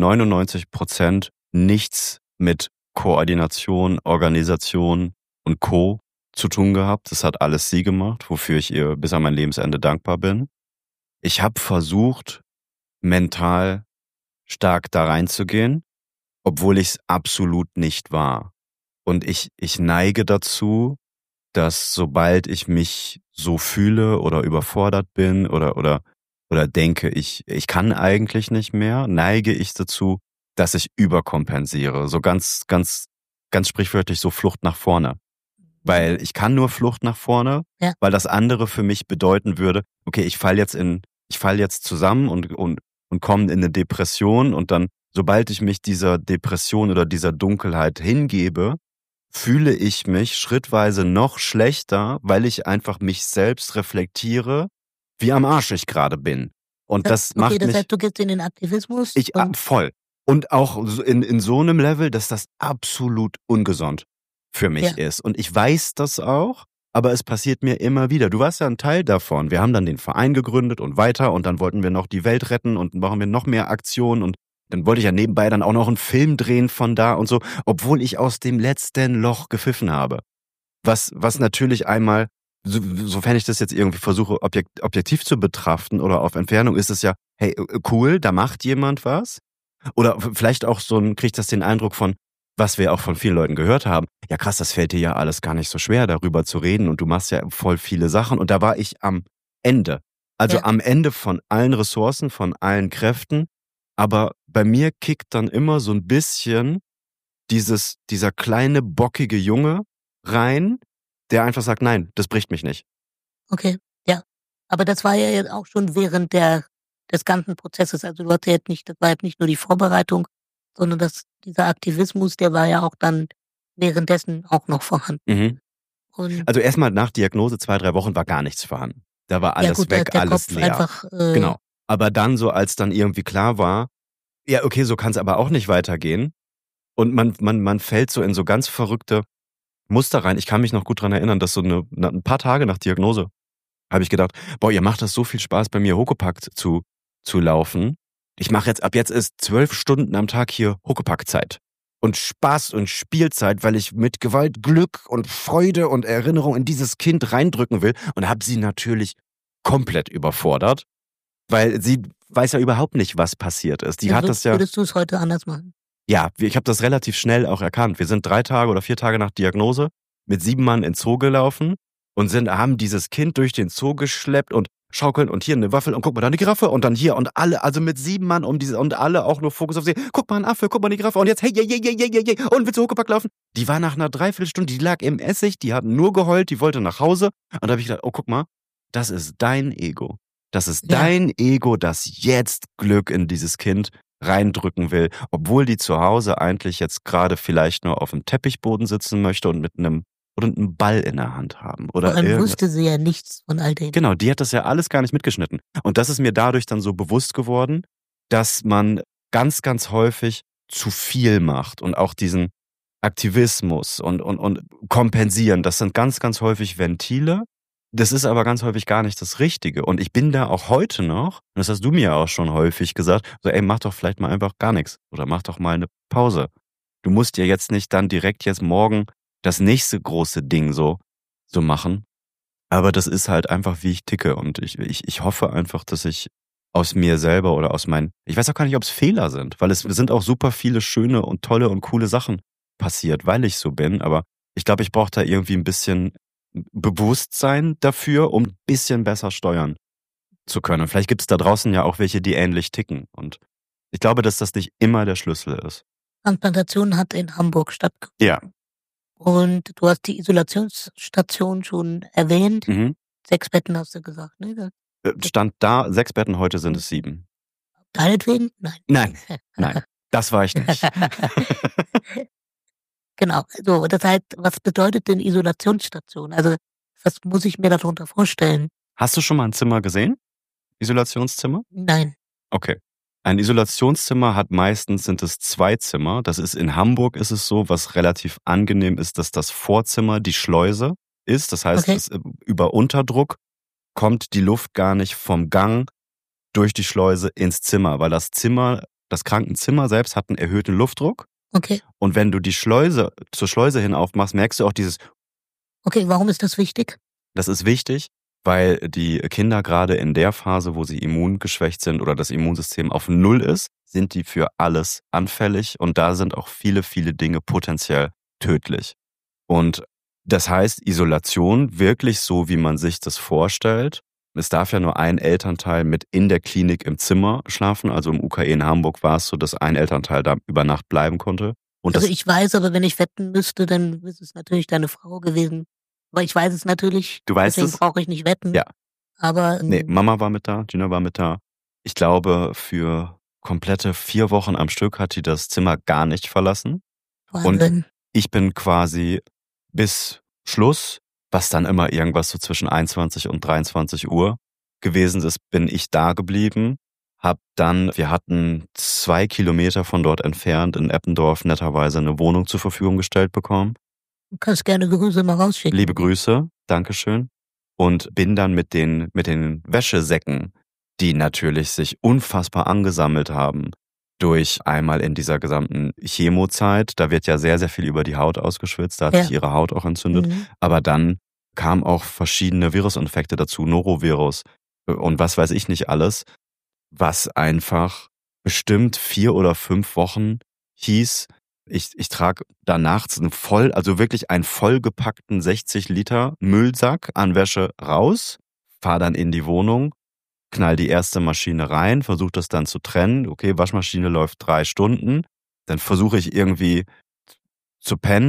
99% nichts mit Koordination, Organisation und Co. zu tun gehabt. Das hat alles sie gemacht, wofür ich ihr bis an mein Lebensende dankbar bin. Ich habe versucht, mental stark da reinzugehen, obwohl ich es absolut nicht war. Und ich neige dazu, dass sobald ich mich so fühle oder überfordert bin oder denke, ich kann eigentlich nicht mehr, neige ich dazu, dass ich überkompensiere. So ganz, ganz, ganz sprichwörtlich so Flucht nach vorne. Weil ich kann nur Flucht nach vorne, weil das andere für mich bedeuten würde, okay, ich fall jetzt zusammen und komme in eine Depression und dann, sobald ich mich dieser Depression oder dieser Dunkelheit hingebe, fühle ich mich schrittweise noch schlechter, weil ich einfach mich selbst reflektiere, wie am Arsch ich gerade bin. Und das macht mich... Das heißt, du gehst in den Aktivismus? Voll. Und auch in so einem Level, dass das absolut ungesund für mich ist. Und ich weiß das auch, aber es passiert mir immer wieder. Du warst ja ein Teil davon. Wir haben dann den Verein gegründet und weiter und dann wollten wir noch die Welt retten und machen wir noch mehr Aktionen und dann wollte ich ja nebenbei dann auch noch einen Film drehen von da und so, obwohl ich aus dem letzten Loch gepfiffen habe. Was natürlich einmal, sofern ich das jetzt irgendwie versuche, objektiv zu betrachten oder auf Entfernung, ist es ja, hey, cool, da macht jemand was. Oder vielleicht auch kriegt das den Eindruck von, was wir auch von vielen Leuten gehört haben, ja krass, das fällt dir ja alles gar nicht so schwer, darüber zu reden und du machst ja voll viele Sachen. Und da war ich am Ende. Also am Ende von allen Ressourcen, von allen Kräften. Aber bei mir kickt dann immer so ein bisschen dieser kleine, bockige Junge rein, der einfach sagt, nein, das bricht mich nicht. Okay, ja. Aber das war ja jetzt auch schon während des ganzen Prozesses. Also du hattest ja jetzt nicht, das war jetzt nicht nur die Vorbereitung, sondern dieser Aktivismus, der war ja auch dann währenddessen auch noch vorhanden. Mhm. Und Also erstmal nach Diagnose 2-3 Wochen war gar nichts vorhanden. Da war alles ja gut, weg, der alles Kopf leer. einfach, Genau. Aber dann so, als dann irgendwie klar war, ja, okay, so kann es aber auch nicht weitergehen. Und man fällt so in so ganz verrückte Muster rein. Ich kann mich noch gut dran erinnern, dass so ein paar Tage nach Diagnose habe ich gedacht, boah, ihr macht das so viel Spaß, bei mir Huckepack zu laufen. Ich mache jetzt, ab jetzt ist 12 Stunden am Tag hier Huckepack-Zeit. Und Spaß und Spielzeit, weil ich mit Gewalt Glück und Freude und Erinnerung in dieses Kind reindrücken will. Und habe sie natürlich komplett überfordert, weil sie weiß ja überhaupt nicht, was passiert ist. Die hat das ja. Würdest du es heute anders machen? Ja, ich habe das relativ schnell auch erkannt. Wir sind 3 Tage oder 4 Tage nach Diagnose mit 7 Mann in Zoo gelaufen und haben dieses Kind durch den Zoo geschleppt und schaukeln und hier eine Waffel und guck mal, da eine Giraffe und dann hier und alle, also mit 7 Mann und alle auch nur Fokus auf sie. Guck mal, ein Affe, guck mal, eine Giraffe und jetzt, hey, und willst du Huckepack laufen? Die war nach einer Dreiviertelstunde, die lag im Essig, die hat nur geheult, die wollte nach Hause und da habe ich gedacht, oh, guck mal, das ist dein Ego. Das ist dein Ego, das jetzt Glück in dieses Kind reindrücken will, obwohl die zu Hause eigentlich jetzt gerade vielleicht nur auf dem Teppichboden sitzen möchte und mit einem Ball in der Hand haben. Oder Vor allem irgendwas. wusste sie ja nichts von all dem. Genau, die hat das ja alles gar nicht mitgeschnitten. Und das ist mir dadurch dann so bewusst geworden, dass man ganz, ganz häufig zu viel macht und auch diesen Aktivismus und kompensieren, das sind ganz, ganz häufig Ventile. Das ist aber ganz häufig gar nicht das Richtige. Und ich bin da auch heute noch, und das hast du mir auch schon häufig gesagt, so ey, mach doch vielleicht mal einfach gar nichts oder mach doch mal eine Pause. Du musst ja jetzt nicht dann direkt jetzt morgen das nächste große Ding so machen. Aber das ist halt einfach, wie ich ticke. Und ich hoffe einfach, dass ich aus mir selber oder ich weiß auch gar nicht, ob es Fehler sind, weil es sind auch super viele schöne und tolle und coole Sachen passiert, weil ich so bin. Aber ich glaube, ich brauche da irgendwie ein bisschen Bewusstsein dafür, um ein bisschen besser steuern zu können. Und vielleicht gibt es da draußen ja auch welche, die ähnlich ticken. Und ich glaube, dass das nicht immer der Schlüssel ist. Transplantation hat in Hamburg stattgefunden. Ja. Und du hast die Isolationsstation schon erwähnt. Mhm. 6 Betten hast du gesagt, ne? Stand da 6 Betten, heute sind es 7. Deinetwegen? Nein. Nein, das war ich nicht. Genau. So, das heißt, was bedeutet denn Isolationsstation? Also, was muss ich mir darunter vorstellen? Hast du schon mal ein Zimmer gesehen? Isolationszimmer? Nein. Okay. Ein Isolationszimmer sind es 2 Zimmer. Das ist in Hamburg ist es so, was relativ angenehm ist, dass das Vorzimmer die Schleuse ist. Das heißt, Okay. Über Unterdruck kommt die Luft gar nicht vom Gang durch die Schleuse ins Zimmer, weil das Krankenzimmer selbst hat einen erhöhten Luftdruck. Okay. Und wenn du die zur Schleuse hin aufmachst, merkst du auch Okay, warum ist das wichtig? das ist wichtig, weil die Kinder gerade in der Phase, wo sie immungeschwächt sind oder das Immunsystem auf 0 ist, sind die für alles anfällig und da sind auch viele, viele Dinge potenziell tödlich. Und das heißt, Isolation wirklich so, wie man sich das vorstellt. Es darf ja nur ein Elternteil mit in der Klinik im Zimmer schlafen. Also im UKE in Hamburg war es so, dass ein Elternteil da über Nacht bleiben konnte. Und Also ich weiß, aber wenn ich wetten müsste, dann ist es natürlich deine Frau gewesen. Aber ich weiß es natürlich. Du weißt deswegen es? brauche ich nicht wetten. Ja. Aber Nee, Mama war mit da, Gina war mit da. Ich glaube, für komplette 4 Wochen am Stück hat die das Zimmer gar nicht verlassen. Wahnsinn. Ich bin quasi bis Schluss, was dann immer irgendwas so zwischen 21 und 23 Uhr gewesen ist, bin ich da geblieben. Wir hatten 2 Kilometer von dort entfernt in Eppendorf netterweise eine Wohnung zur Verfügung gestellt bekommen. Du kannst gerne Grüße mal rausschicken. Liebe Grüße, Dankeschön. Und bin dann mit den Wäschesäcken, die natürlich sich unfassbar angesammelt haben, durch einmal in dieser gesamten Chemozeit, da wird ja sehr, sehr viel über die Haut ausgeschwitzt, da hat sich ihre Haut auch entzündet, aber dann kamen auch verschiedene Virusinfekte dazu, Norovirus und was weiß ich nicht alles, was einfach bestimmt 4 oder 5 Wochen hieß, ich trage da nachts wirklich einen vollgepackten 60 Liter Müllsack an Wäsche raus, fahre dann in die Wohnung, knall die erste Maschine rein, versuche das dann zu trennen. Okay, Waschmaschine läuft 3 Stunden. Dann versuche ich irgendwie zu pennen,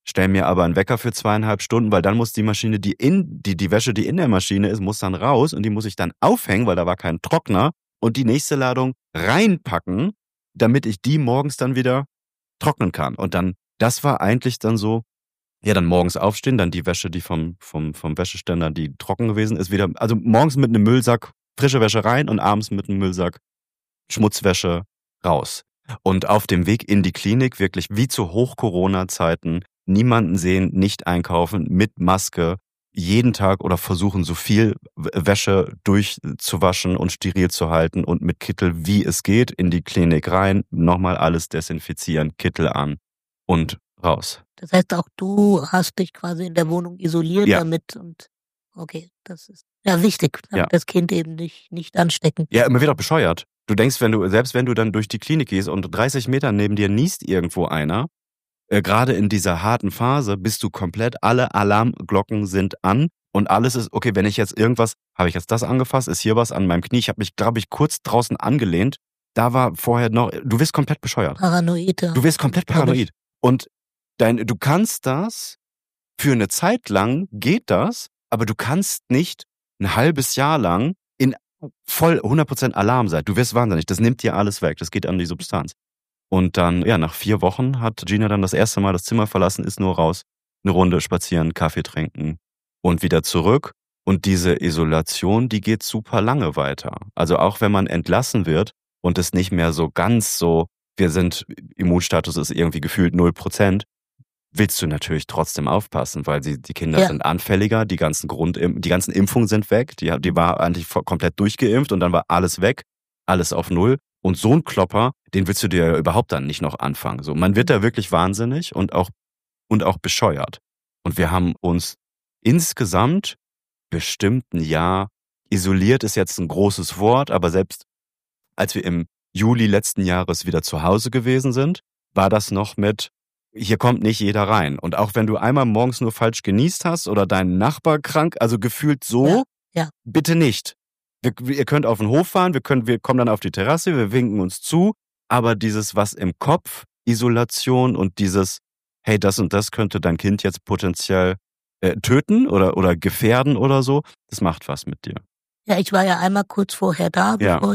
stell mir aber einen Wecker für 2,5 Stunden, weil dann muss die Maschine, die Wäsche, die in der Maschine ist, muss dann raus und die muss ich dann aufhängen, weil da war kein Trockner und die nächste Ladung reinpacken, damit ich die morgens dann wieder trocknen kann. Und dann, das war eigentlich dann so, ja, dann morgens aufstehen, dann die Wäsche, die vom Wäscheständer, die trocken gewesen ist, wieder, also morgens mit einem Müllsack frische Wäsche rein und abends mit einem Müllsack Schmutzwäsche raus. Und auf dem Weg in die Klinik wirklich wie zu Hoch-Corona-Zeiten niemanden sehen, nicht einkaufen, mit Maske, jeden Tag oder versuchen, so viel Wäsche durchzuwaschen und steril zu halten und mit Kittel, wie es geht, in die Klinik rein, nochmal alles desinfizieren, Kittel an und raus. Das heißt, auch du hast dich quasi in der Wohnung isoliert damit und okay, das ist ja wichtig, damit das Kind eben nicht anstecken. Ja, immer wieder bescheuert. Du denkst, selbst wenn du dann durch die Klinik gehst und 30 Meter neben dir niest irgendwo einer, gerade in dieser harten Phase bist du komplett, alle Alarmglocken sind an und alles ist, okay, wenn ich jetzt irgendwas, habe ich jetzt das angefasst, ist hier was an meinem Knie, ich habe mich, glaube ich, kurz draußen angelehnt, da war vorher noch, du wirst komplett bescheuert. Paranoid. Du wirst komplett paranoid. Und du kannst das, für eine Zeit lang geht das, aber du kannst nicht ein halbes Jahr lang in voll 100% Alarm sein. Du wirst wahnsinnig, das nimmt dir alles weg, das geht an die Substanz. Und dann, ja, nach 4 Wochen hat Gina dann das erste Mal das Zimmer verlassen, ist nur raus, eine Runde spazieren, Kaffee trinken und wieder zurück. Und diese Isolation, die geht super lange weiter. Also auch wenn man entlassen wird und es nicht mehr so ganz so, Immunstatus ist irgendwie gefühlt 0%, willst du natürlich trotzdem aufpassen, weil die Kinder sind anfälliger, die ganzen Impfungen sind weg, die war eigentlich komplett durchgeimpft und dann war alles weg, alles auf Null. Und so ein Klopper, den willst du dir ja überhaupt dann nicht noch anfangen. So, man wird da wirklich wahnsinnig und auch bescheuert. Und wir haben uns insgesamt bestimmt ein Jahr isoliert, ist jetzt ein großes Wort, aber selbst als wir im Juli letzten Jahres wieder zu Hause gewesen sind, war das noch mit, hier kommt nicht jeder rein. Und auch wenn du einmal morgens nur falsch genießt hast oder dein Nachbar krank, also gefühlt so, bitte nicht. Ihr könnt auf den Hof fahren, wir kommen dann auf die Terrasse, wir winken uns zu, aber dieses was im Kopf, Isolation und dieses, hey, das und das könnte dein Kind jetzt potenziell töten oder gefährden oder so, das macht was mit dir. Ja, ich war ja einmal kurz vorher da,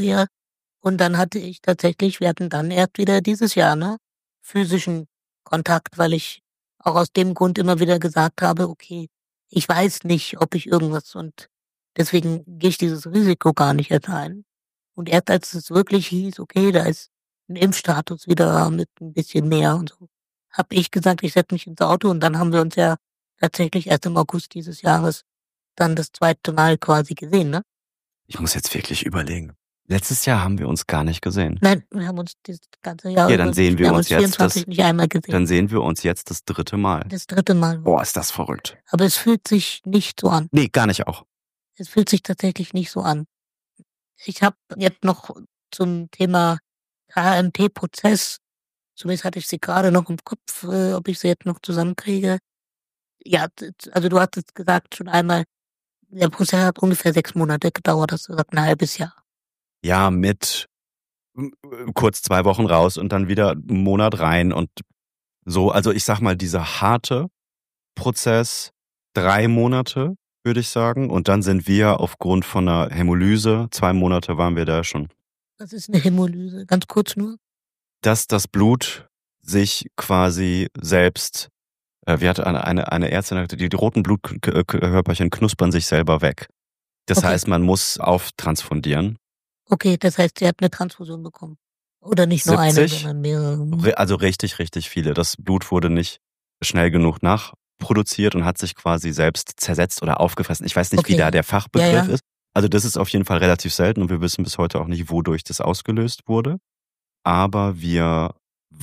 und dann hatte ich tatsächlich, wir hatten dann erst wieder dieses Jahr, physischen Kontakt, weil ich auch aus dem Grund immer wieder gesagt habe, okay, ich weiß nicht, ob ich irgendwas und deswegen gehe ich dieses Risiko gar nicht erst ein. Und erst als es wirklich hieß, okay, da ist ein Impfstatus wieder mit ein bisschen mehr und so, habe ich gesagt, ich setze mich ins Auto und dann haben wir uns ja tatsächlich erst im August dieses Jahres dann das 2. Mal quasi gesehen, ne? Ich muss jetzt wirklich überlegen. Letztes Jahr haben wir uns gar nicht gesehen. Nein, wir haben uns das ganze Jahr dann sehen wir uns jetzt nicht einmal gesehen. Dann sehen wir uns jetzt das 3. Mal. Das 3. Mal. Boah, ist das verrückt. Aber es fühlt sich nicht so an. Nee, gar nicht auch. Es fühlt sich tatsächlich nicht so an. Ich habe jetzt noch zum Thema KMT-Prozess, zumindest hatte ich sie gerade noch im Kopf, ob ich sie jetzt noch zusammenkriege. Ja, also du hattest gesagt schon einmal, der Prozess hat ungefähr 6 Monate gedauert, hast du gesagt, ein halbes Jahr. Ja, mit kurz 2 Wochen raus und dann wieder einen Monat rein und so. Also ich sag mal, dieser harte Prozess, 3 Monate, würde ich sagen. Und dann sind wir aufgrund von einer Hämolyse, 2 Monate waren wir da schon. Was ist eine Hämolyse? Ganz kurz nur. Dass das Blut sich quasi selbst, wie hat eine Ärztin gesagt, die roten Blutkörperchen knuspern sich selber weg. Das heißt, man muss auftransfundieren. Okay, das heißt, sie hat eine Transfusion bekommen. Oder nicht nur 70, eine, sondern mehrere. Also richtig, richtig viele. Das Blut wurde nicht schnell genug nachproduziert und hat sich quasi selbst zersetzt oder aufgefressen. Ich weiß nicht, wie da der Fachbegriff ist. Also das ist auf jeden Fall relativ selten und wir wissen bis heute auch nicht, wodurch das ausgelöst wurde. Aber wir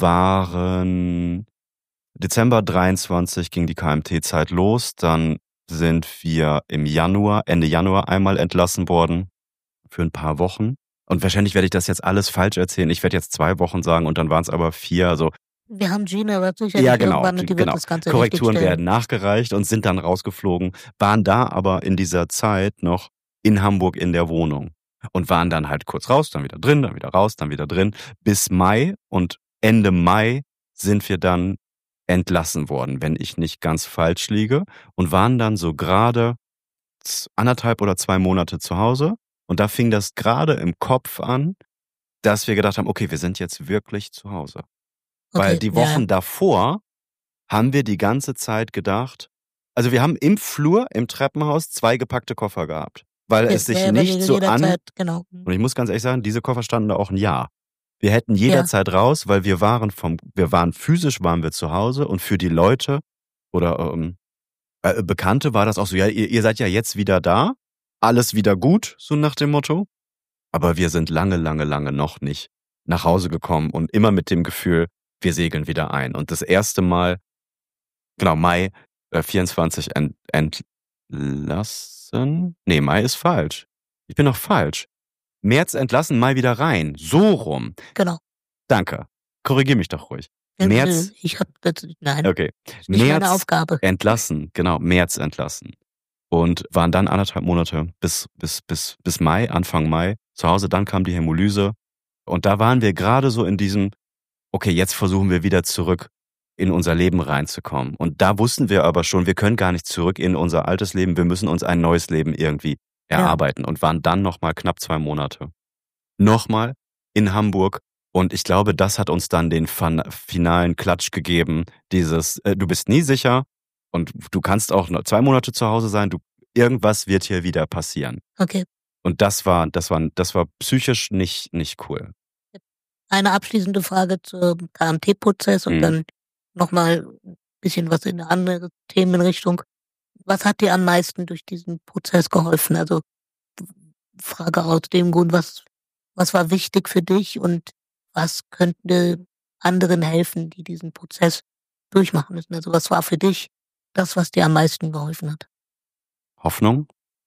waren Dezember 23 ging die KMT-Zeit los. Dann sind wir Ende Januar einmal entlassen worden für ein paar Wochen. Und wahrscheinlich werde ich das jetzt alles falsch erzählen. Ich werde jetzt 2 Wochen sagen und dann waren es aber 4. Also wir haben Gina aber sicherlich irgendwann und die wird das Ganze Korrekturen richtig werden nachgereicht und sind dann rausgeflogen, waren da aber in dieser Zeit noch in Hamburg in der Wohnung und waren dann halt kurz raus, dann wieder drin, dann wieder raus, dann wieder drin, bis Mai und Ende Mai sind wir dann entlassen worden, wenn ich nicht ganz falsch liege, und waren dann so gerade 1,5 oder 2 Monate zu Hause. Und da fing das gerade im Kopf an, dass wir gedacht haben, okay, wir sind jetzt wirklich zu Hause. Weil Okay, die ja, Wochen davor haben wir die ganze Zeit gedacht, also wir haben im Flur, im Treppenhaus 2 gepackte Koffer gehabt, weil okay, es sich weil nicht ihr so an... jederzeit, genau. Und ich muss ganz ehrlich sagen, diese Koffer standen da auch ein Jahr. Wir hätten Ja, jederzeit raus, weil wir waren physisch waren wir zu Hause, und für die Leute oder Bekannte war das auch so, ja, ihr seid ja jetzt wieder da, alles wieder gut, so nach dem Motto. Aber wir sind lange, lange, lange noch nicht nach Hause gekommen und immer mit dem Gefühl, wir segeln wieder ein. Und das erste Mal, genau, Mai 24 entlassen. Nee, Mai ist falsch. Ich bin noch falsch. März entlassen, Mai wieder rein. So rum. genau. Danke. Korrigier mich doch ruhig. Nö, März, ich habe das, nein, okay. ist nicht meine März Aufgabe. entlassen, genau, März entlassen. Und waren dann 1,5 Monate bis Mai, Anfang Mai zu Hause. Dann kam die Hämolyse. Und da waren wir gerade so in diesem, okay, jetzt versuchen wir wieder zurück in unser Leben reinzukommen. Und da wussten wir aber schon, wir können gar nicht zurück in unser altes Leben. Wir müssen uns ein neues Leben irgendwie Ja, erarbeiten. Und waren dann nochmal knapp 2 Monate. Nochmal in Hamburg. Und ich glaube, das hat uns dann den finalen Klatsch gegeben. Dieses, du bist nie sicher und du kannst auch noch 2 Monate zu Hause sein. Irgendwas wird hier wieder passieren. okay. Und das war psychisch nicht cool. Eine abschließende Frage zum KMT-Prozess und Mhm. dann nochmal ein bisschen was in eine andere Themenrichtung. Was hat dir am meisten durch diesen Prozess geholfen? Also Frage aus dem Grund, was war wichtig für dich und was könnte anderen helfen, die diesen Prozess durchmachen müssen? Also was war für dich das, was dir am meisten geholfen hat? Hoffnung,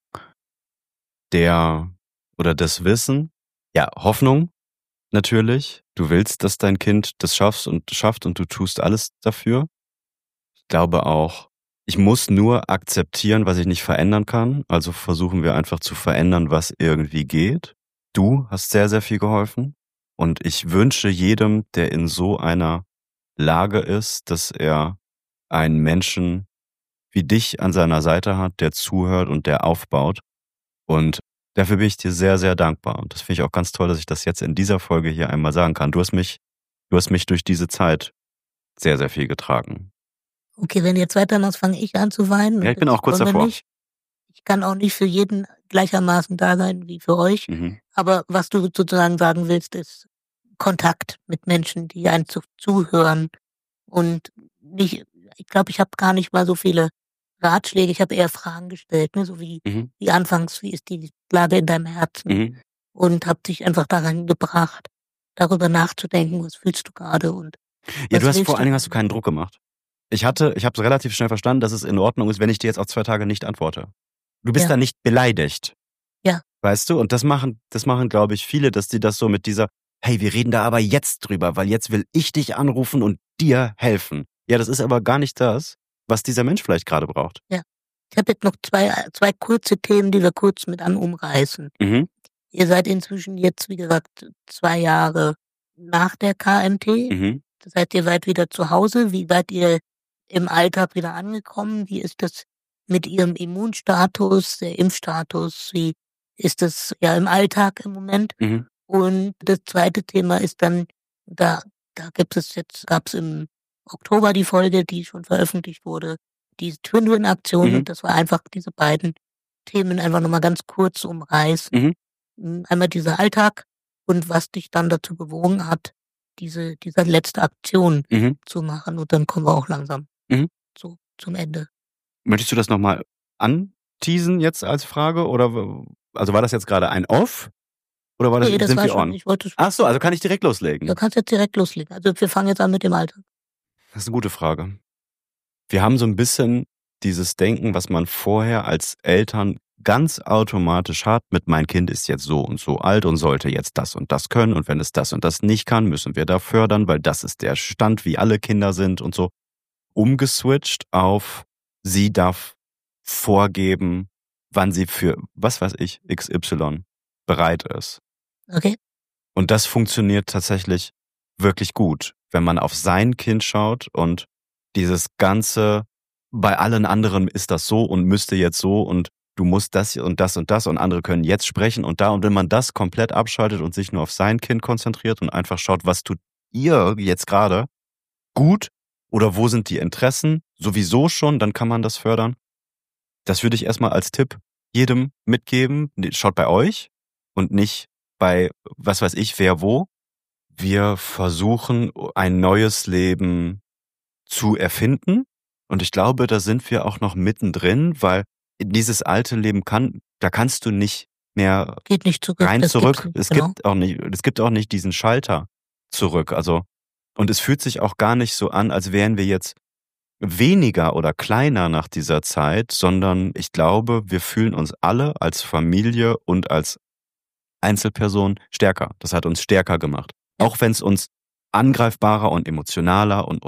das Wissen. Ja, Hoffnung natürlich. Du willst, dass dein Kind das schafft und du tust alles dafür. Ich glaube auch, ich muss nur akzeptieren, was ich nicht verändern kann. Also versuchen wir einfach zu verändern, was irgendwie geht. Du hast sehr, sehr viel geholfen. Und ich wünsche jedem, der in so einer Lage ist, dass er einen Menschen wie dich an seiner Seite hat, der zuhört und der aufbaut. Und dafür bin ich dir sehr, sehr dankbar. Und das finde ich auch ganz toll, dass ich das jetzt in dieser Folge hier einmal sagen kann. Du hast mich durch diese Zeit sehr, sehr viel getragen. Okay, wenn du jetzt weitermachst, fange ich an zu weinen. Ja, ich bin auch kurz wollen wir davor. nicht. Ich kann auch nicht für jeden gleichermaßen da sein wie für euch. Mhm. Aber was du sozusagen sagen willst, ist Kontakt mit Menschen, die einem zuhören und nicht, ich glaube, ich habe gar nicht mal so viele Ratschläge, ich habe eher Fragen gestellt, ne, so wie anfangs, wie ist die Lage in deinem Herzen, Mhm. und habe dich einfach daran gebracht, darüber nachzudenken, was fühlst du gerade und Ja, was vor allen Dingen hast du gerne? keinen Druck gemacht. Ich habe es relativ schnell verstanden, dass es in Ordnung ist, wenn ich dir jetzt auch 2 Tage nicht antworte. Du bist Ja. da nicht beleidigt. Ja. Weißt du? Und das machen, glaube ich, viele, dass die das so mit dieser, hey, wir reden da aber jetzt drüber, weil jetzt will ich dich anrufen und dir helfen. Ja, das ist aber gar nicht das, was dieser Mensch vielleicht gerade braucht. Ich habe jetzt noch zwei kurze Themen, die wir kurz mit umreißen. Mhm. Ihr seid inzwischen jetzt, wie gesagt, 2 Jahre nach der KMT. Mhm. Das heißt, ihr seid wieder zu Hause. Wie seid ihr im Alltag wieder angekommen? Wie ist das mit ihrem Immunstatus, der Impfstatus? Wie ist das ja im Alltag im Moment? Mhm. Und das zweite Thema ist dann, da gab's im Oktober die Folge, die schon veröffentlicht wurde, diese Twin-Win-Aktion, Mhm. und das war einfach diese beiden Themen einfach nochmal ganz kurz umreißen. Einmal dieser Alltag und was dich dann dazu bewogen hat, diese letzte Aktion Mhm. zu machen, und dann kommen wir auch langsam Mhm. so zum Ende. Möchtest du das nochmal anteasen jetzt als Frage? Oder also war das jetzt gerade ein Off? Oder war das, Nee, das sind war wir schon, on? ich wollte Ach so, also kann ich direkt loslegen? Du kannst jetzt direkt loslegen. Also wir fangen jetzt an mit dem Alltag. Das ist eine gute Frage. Wir haben so ein bisschen dieses Denken, was man vorher als Eltern ganz automatisch hat, mit mein Kind ist jetzt so und so alt und sollte jetzt das und das können, und wenn es das und das nicht kann, müssen wir da fördern, weil das ist der Stand, wie alle Kinder sind und so. Umgeswitcht auf, sie darf vorgeben, wann sie für, was weiß ich, XY bereit ist. Okay? Und das funktioniert tatsächlich wirklich gut, wenn man auf sein Kind schaut und dieses ganze, bei allen anderen ist das so und müsste jetzt so und du musst das und das und das und andere können jetzt sprechen und da. Und wenn man das komplett abschaltet und sich nur auf sein Kind konzentriert und einfach schaut, was tut ihr jetzt gerade gut oder wo sind die Interessen sowieso schon, dann kann man das fördern. Das würde ich erstmal als Tipp jedem mitgeben. Schaut bei euch und nicht bei, was weiß ich, wer wo. Wir versuchen, ein neues Leben zu erfinden. Und ich glaube, da sind wir auch noch mittendrin, weil dieses alte Leben da kannst du nicht mehr Geht nicht zurück. rein zurück. Es gibt auch nicht diesen Schalter zurück. Also, und es fühlt sich auch gar nicht so an, als wären wir jetzt weniger oder kleiner nach dieser Zeit, sondern ich glaube, wir fühlen uns alle als Familie und als Einzelperson stärker. Das hat uns stärker gemacht. Ja. Auch wenn es uns angreifbarer und emotionaler und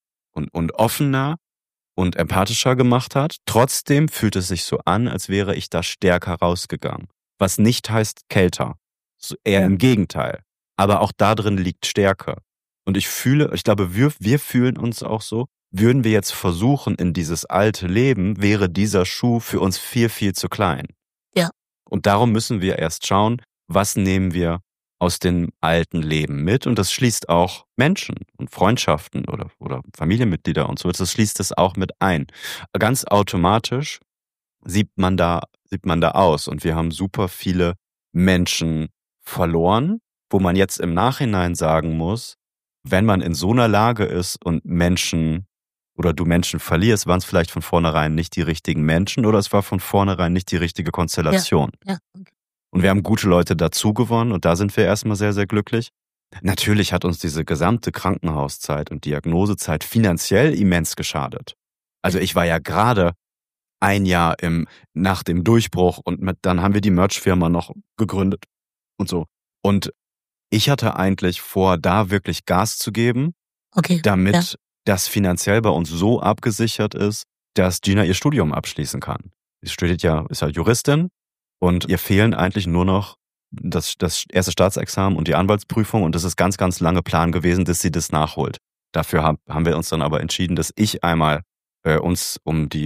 offener und empathischer gemacht hat. Trotzdem fühlt es sich so an, als wäre ich da stärker rausgegangen. Was nicht heißt kälter. So eher im Gegenteil. Aber auch da drin liegt Stärke. Und ich glaube, wir fühlen uns auch so, würden wir jetzt versuchen, in dieses alte Leben, wäre dieser Schuh für uns viel, viel zu klein. Ja. Und darum müssen wir erst schauen, was nehmen wir aus dem alten Leben mit. Und das schließt auch Menschen und Freundschaften oder Familienmitglieder und so. Das schließt es auch mit ein. Ganz automatisch sieht man da aus. Und wir haben super viele Menschen verloren, wo man jetzt im Nachhinein sagen muss, wenn man in so einer Lage ist und du Menschen verlierst, waren es vielleicht von vornherein nicht die richtigen Menschen oder es war von vornherein nicht die richtige Konstellation. Ja. Okay. Und wir haben gute Leute dazu gewonnen und da sind wir erstmal sehr, sehr glücklich. Natürlich hat uns diese gesamte Krankenhauszeit und Diagnosezeit finanziell immens geschadet. Also ich war ja gerade ein Jahr nach dem Durchbruch und dann haben wir die Merch-Firma noch gegründet und so. Und ich hatte eigentlich vor, da wirklich Gas zu geben, damit das finanziell bei uns so abgesichert ist, dass Gina ihr Studium abschließen kann. Sie studiert ja, ist halt Juristin und ihr fehlen eigentlich nur noch das erste Staatsexamen und die Anwaltsprüfung und das ist ganz, ganz lange Plan gewesen, dass sie das nachholt. Dafür haben wir uns dann aber entschieden, dass ich einmal uns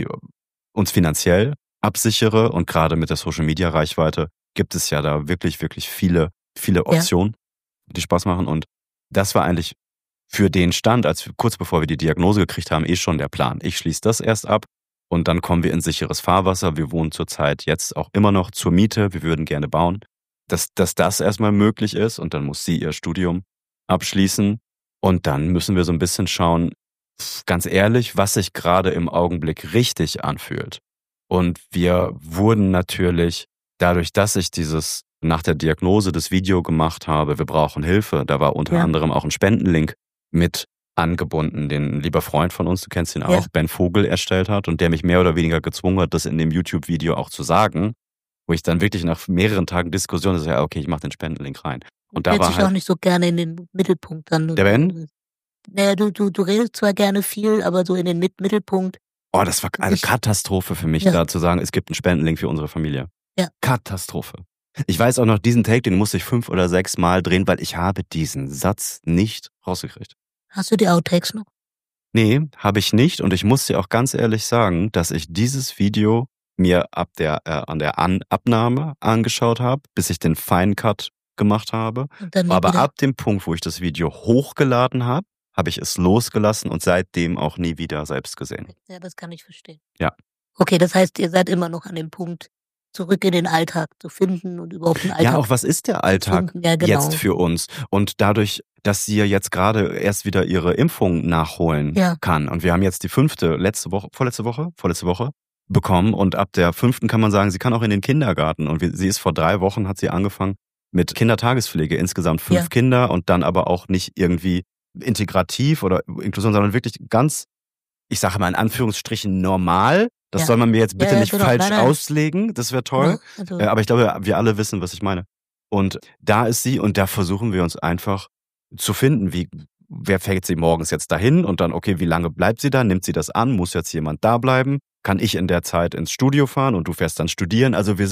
finanziell absichere und gerade mit der Social-Media-Reichweite gibt es ja da wirklich, wirklich viele Optionen, die Spaß machen und das war eigentlich für den Stand, kurz bevor wir die Diagnose gekriegt haben, schon der Plan. Ich schließe das erst ab und dann kommen wir in sicheres Fahrwasser. Wir wohnen zurzeit jetzt auch immer noch zur Miete. Wir würden gerne bauen, dass das erstmal möglich ist und dann muss sie ihr Studium abschließen und dann müssen wir so ein bisschen schauen, ganz ehrlich, was sich gerade im Augenblick richtig anfühlt. Und wir wurden natürlich, dadurch, dass ich nach der Diagnose das Video gemacht habe, wir brauchen Hilfe, da war unter anderem auch ein Spendenlink mit angebunden, den ein lieber Freund von uns, du kennst ihn auch, Ben Vogel erstellt hat und der mich mehr oder weniger gezwungen hat, das in dem YouTube-Video auch zu sagen, wo ich dann wirklich nach mehreren Tagen Diskussion sage, okay, ich mache den Spendenlink rein. Und da war sich auch nicht so gerne in den Mittelpunkt dann. Der Ben? Naja, du redest zwar gerne viel, aber so in den Mittelpunkt. Oh, das war eine Katastrophe für mich, da zu sagen, es gibt einen Spendenlink für unsere Familie. Ja. Katastrophe. Ich weiß auch noch, diesen Take, den musste ich 5 oder 6 Mal drehen, weil ich habe diesen Satz nicht rausgekriegt. Hast du die Outtakes noch? Nee, habe ich nicht. Und ich muss dir auch ganz ehrlich sagen, dass ich dieses Video mir an der Abnahme angeschaut habe, bis ich den Fine Cut gemacht habe. Aber ab dem Punkt, wo ich das Video hochgeladen habe, habe ich es losgelassen und seitdem auch nie wieder selbst gesehen. Ja, das kann ich verstehen. Ja. Okay, das heißt, ihr seid immer noch an dem Punkt, zurück in den Alltag zu finden und überhaupt einen Alltag. Ja, auch was ist der Alltag jetzt für uns? Und dadurch, dass sie ja jetzt gerade erst wieder ihre Impfung nachholen kann. Und wir haben jetzt die 5. vorletzte Woche bekommen. Und ab der 5. kann man sagen, sie kann auch in den Kindergarten. Und sie ist vor 3 Wochen, hat sie angefangen mit Kindertagespflege. Insgesamt 5 Kinder und dann aber auch nicht irgendwie integrativ oder Inklusion, sondern wirklich ganz, ich sage mal in Anführungsstrichen normal. Das soll man mir jetzt bitte nicht falsch auslegen. Das wäre toll. Ja, also. Aber ich glaube, wir alle wissen, was ich meine. Und da ist sie und da versuchen wir uns einfach zu finden, wer fährt sie morgens jetzt dahin und dann, okay, wie lange bleibt sie da? Nimmt sie das an? Muss jetzt jemand da bleiben? Kann ich in der Zeit ins Studio fahren und du fährst dann studieren? Also wir sind da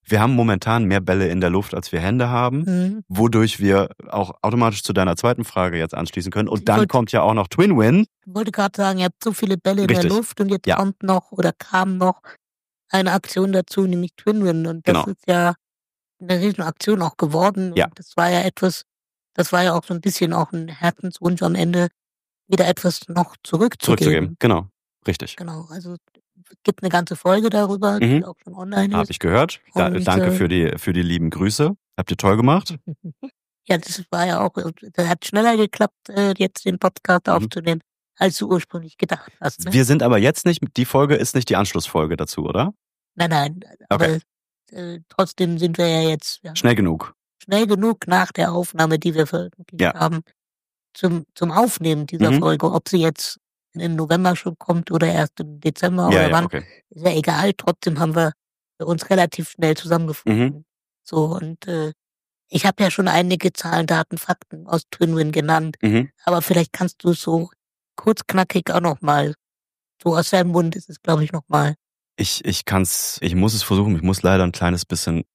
Wir haben momentan mehr Bälle in der Luft, als wir Hände haben, wodurch wir auch automatisch zu deiner zweiten Frage jetzt anschließen können. Und dann kommt ja auch noch Twin Win. Ich wollte gerade sagen, ihr habt so viele Bälle in Richtig. der Luft und jetzt kommt noch oder kam noch eine Aktion dazu, nämlich Twin Win. Und das ist ja eine Riesenaktion auch geworden. Ja. Und das war ja auch so ein bisschen auch ein Herzenswunsch am Ende, wieder etwas noch zurückzugeben. Genau, richtig. Genau, also es gibt eine ganze Folge darüber, die auch schon online ist. Habe ich gehört. Danke für die lieben Grüße. Habt ihr toll gemacht. Ja, das war ja auch, das hat schneller geklappt, jetzt den Podcast aufzunehmen, als du ursprünglich gedacht hast. Ne? Wir sind aber jetzt nicht, die Folge ist nicht die Anschlussfolge dazu, oder? Nein, aber trotzdem sind wir ja jetzt schnell genug nach der Aufnahme, die wir veröffentlicht haben, zum Aufnehmen dieser Folge, ob sie jetzt im November schon kommt oder erst im Dezember oder wann, ist ja egal, trotzdem haben wir uns relativ schnell zusammengefunden. So, und ich habe ja schon einige Zahlen, Daten, Fakten aus Twin Win genannt, aber vielleicht kannst du es so kurz knackig auch nochmal, so aus deinem Mund ist es, glaube ich, nochmal. Ich muss es versuchen, ich muss leider ein kleines bisschen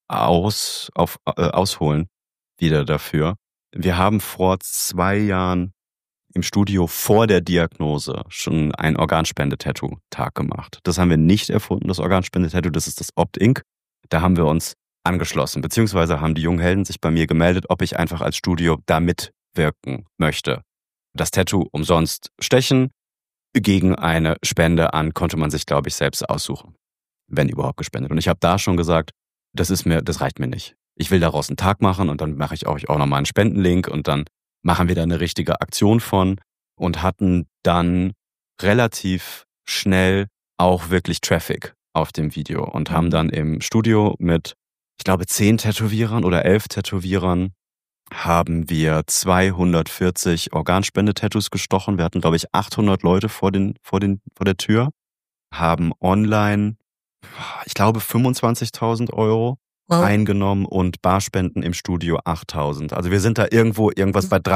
ausholen wieder dafür. Wir haben vor 2 Jahren im Studio vor der Diagnose schon ein Organspende-Tattoo-Tag gemacht. Das haben wir nicht erfunden, das Organspende-Tattoo, das ist das Opt-Inc. Da haben wir uns angeschlossen, beziehungsweise haben die jungen Helden sich bei mir gemeldet, ob ich einfach als Studio da mitwirken möchte. Das Tattoo umsonst stechen, gegen eine Spende konnte man sich, glaube ich, selbst aussuchen, wenn überhaupt gespendet. Und ich habe da schon gesagt, das reicht mir nicht. Ich will daraus einen Tag machen und dann mache ich auch nochmal einen Spendenlink und dann machen wir da eine richtige Aktion von und hatten dann relativ schnell auch wirklich Traffic auf dem Video und haben dann im Studio mit, ich glaube, 10 Tätowierern oder 11 Tätowierern haben wir 240 Organspende-Tattoos gestochen. Wir hatten, glaube ich, 800 Leute vor der Tür, haben online, ich glaube, 25.000 Euro eingenommen und Barspenden im Studio 8.000. Also wir sind da irgendwas bei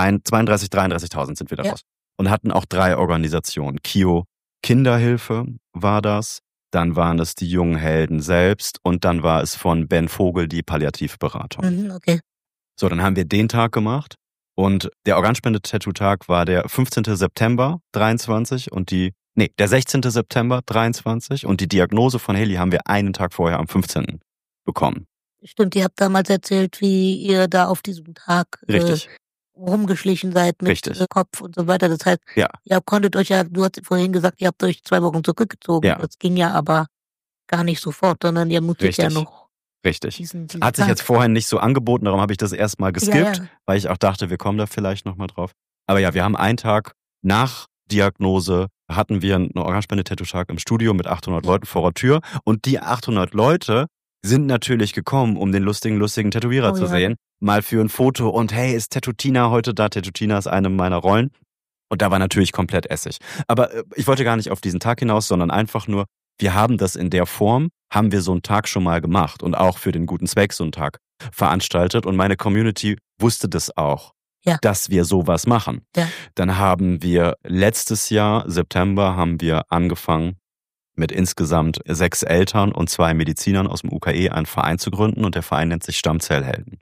33.000 sind wir da raus. Und hatten auch 3 Organisationen. KIO Kinderhilfe war das, dann waren es die jungen Helden selbst und dann war es von Ben Vogel die Palliativberatung. Okay. So, dann haben wir den Tag gemacht und der Organspende-Tattoo-Tag war der 15. September 23 der 16. September 23 und die Diagnose von Haley haben wir einen Tag vorher am 15. bekommen. Stimmt, ihr habt damals erzählt, wie ihr da auf diesem Tag rumgeschlichen seid mit Kopf und so weiter. Das heißt, ihr konntet euch du hast vorhin gesagt, ihr habt euch 2 Wochen zurückgezogen. Ja. Das ging ja aber gar nicht sofort, sondern ihr musstet ja noch. Richtig. Diesen Hat sich jetzt vorhin nicht so angeboten, darum habe ich das erstmal geskippt, weil ich auch dachte, wir kommen da vielleicht nochmal drauf. Aber ja, wir haben einen Tag nach Diagnose hatten wir einen Organspende-Tattoo-Tag im Studio mit 800 Leuten vor der Tür und die 800 Leute sind natürlich gekommen, um den lustigen Tätowierer zu sehen, mal für ein Foto und hey, ist Tattoo-Tina heute da? Tattoo-Tina ist eine meiner Rollen und da war natürlich komplett Essig. Aber ich wollte gar nicht auf diesen Tag hinaus, sondern einfach nur, wir haben das in der Form, haben wir so einen Tag schon mal gemacht und auch für den guten Zweck so einen Tag veranstaltet und meine Community wusste das auch, dass wir sowas machen. Ja. Dann haben wir letztes Jahr, September, haben wir angefangen, mit insgesamt 6 Eltern und 2 Medizinern aus dem UKE einen Verein zu gründen und der Verein nennt sich Stammzellhelden.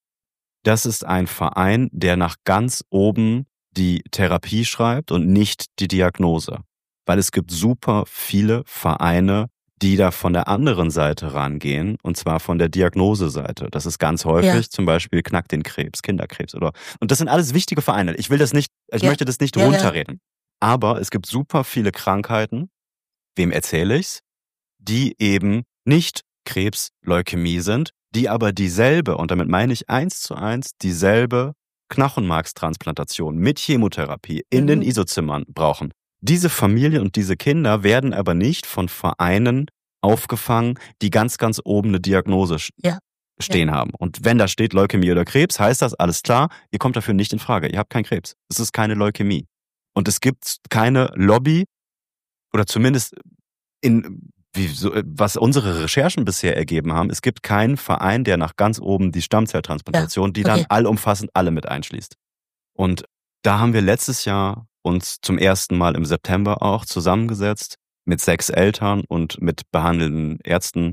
Das ist ein Verein, der nach ganz oben die Therapie schreibt und nicht die Diagnose. Weil es gibt super viele Vereine, die da von der anderen Seite rangehen, und zwar von der Diagnoseseite. Das ist ganz häufig, zum Beispiel Knack den Krebs, Kinderkrebs und das sind alles wichtige Vereine. Ich möchte das nicht runterreden. Aber es gibt super viele Krankheiten, wem erzähle ich's, die eben nicht Krebs, Leukämie sind, die aber dieselbe, und damit meine ich 1:1, dieselbe Knochenmarkstransplantation mit Chemotherapie in den ISO-Zimmern brauchen. Diese Familien und diese Kinder werden aber nicht von Vereinen aufgefangen, die ganz, ganz oben eine Diagnose stehen haben. Und wenn da steht Leukämie oder Krebs, heißt das, alles klar, ihr kommt dafür nicht in Frage. Ihr habt keinen Krebs. Es ist keine Leukämie. Und es gibt keine Lobby, oder zumindest was unsere Recherchen bisher ergeben haben, es gibt keinen Verein, der nach ganz oben die Stammzelltransplantation, die dann allumfassend alle mit einschließt. Und da haben wir letztes Jahr uns zum ersten Mal im September auch zusammengesetzt mit 6 Eltern und mit behandelnden Ärzten,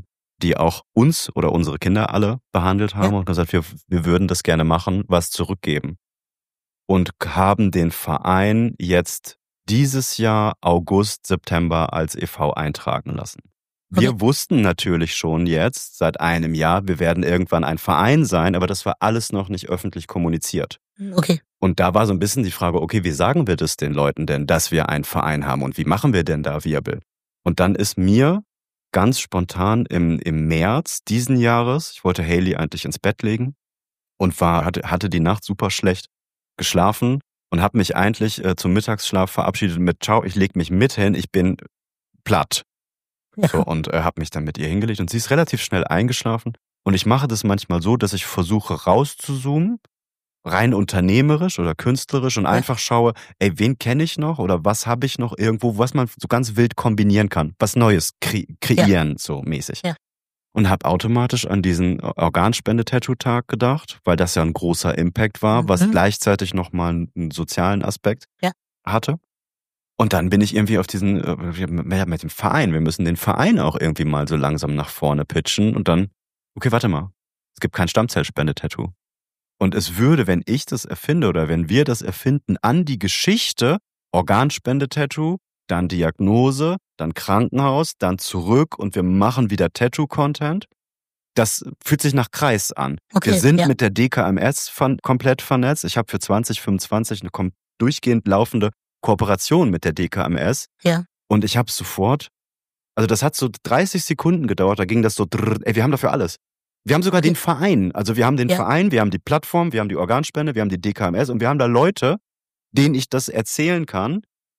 die auch uns oder unsere Kinder alle behandelt haben und gesagt, wir würden das gerne machen, was zurückgeben. Und haben den Verein jetzt dieses Jahr August, September als e.V. eintragen lassen. Wir wussten natürlich schon jetzt seit einem Jahr, wir werden irgendwann ein Verein sein, aber das war alles noch nicht öffentlich kommuniziert. Okay. Und da war so ein bisschen die Frage, okay, wie sagen wir das den Leuten denn, dass wir einen Verein haben und wie machen wir denn da Wirbel? Und dann ist mir ganz spontan im März diesen Jahres, ich wollte Hailey eigentlich ins Bett legen und hatte die Nacht super schlecht geschlafen und habe mich eigentlich zum Mittagsschlaf verabschiedet mit Ciao, ich leg mich mit hin, ich bin platt. Ja. So, und habe mich dann mit ihr hingelegt und sie ist relativ schnell eingeschlafen. Und ich mache das manchmal so, dass ich versuche rauszuzoomen, rein unternehmerisch oder künstlerisch und einfach schaue, ey, wen kenne ich noch oder was habe ich noch irgendwo, was man so ganz wild kombinieren kann, was Neues kreieren, so mäßig. Ja. Und habe automatisch an diesen Organspende-Tattoo-Tag gedacht, weil das ja ein großer Impact war, was gleichzeitig nochmal einen sozialen Aspekt hatte. Und dann bin ich irgendwie auf diesen, mit dem Verein, wir müssen den Verein auch irgendwie mal so langsam nach vorne pitchen und dann, okay, warte mal, es gibt kein Stammzellspende-Tattoo. Und es würde, wenn ich das erfinde oder wenn wir das erfinden, an die Geschichte Organspende-Tattoo, dann Diagnose, dann Krankenhaus, dann zurück und wir machen wieder Tattoo-Content. Das fühlt sich nach Kreis an. Okay, wir sind mit der DKMS komplett vernetzt. Ich habe für 2025 eine durchgehend laufende Kooperation mit der DKMS. Ja. Und ich habe sofort, also das hat so 30 Sekunden gedauert, da ging das so, wir haben dafür alles. Wir haben sogar den Verein, also wir haben den Verein, wir haben die Plattform, wir haben die Organspende, wir haben die DKMS und wir haben da Leute, denen ich das erzählen kann.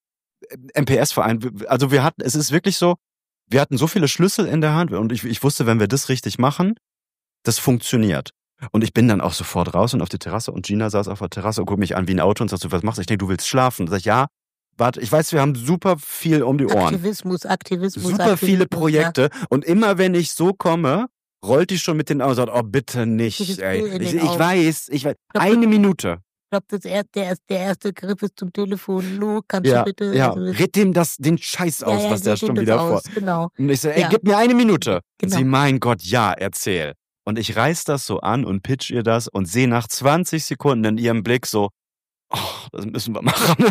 MPS-Verein, also es ist wirklich so, wir hatten so viele Schlüssel in der Hand und ich wusste, wenn wir das richtig machen, das funktioniert. Und ich bin dann auch sofort raus und auf die Terrasse und Gina saß auf der Terrasse und guckt mich an wie ein Auto und sagt so, was machst du? Ich denke, du willst schlafen. Sag ich, ja, warte, ich weiß, wir haben super viel um die Ohren. Aktivismus. Super viele Projekte. Ja. Und immer wenn ich so komme, rollt die schon mit den Augen und sagt, oh bitte nicht, ey. Ich weiß, eine Minute. Ich glaube, der erste Griff ist zum Telefon. Lu, kannst du bitte... Ja, red dem den Scheiß aus, was der schon wieder vor... Genau. Und ich sage, ey, gib mir eine Minute. Genau. Und sie, mein Gott, ja, erzähl. Und ich reiß das so an und pitch ihr das und sehe nach 20 Sekunden in ihrem Blick so, oh, das müssen wir machen.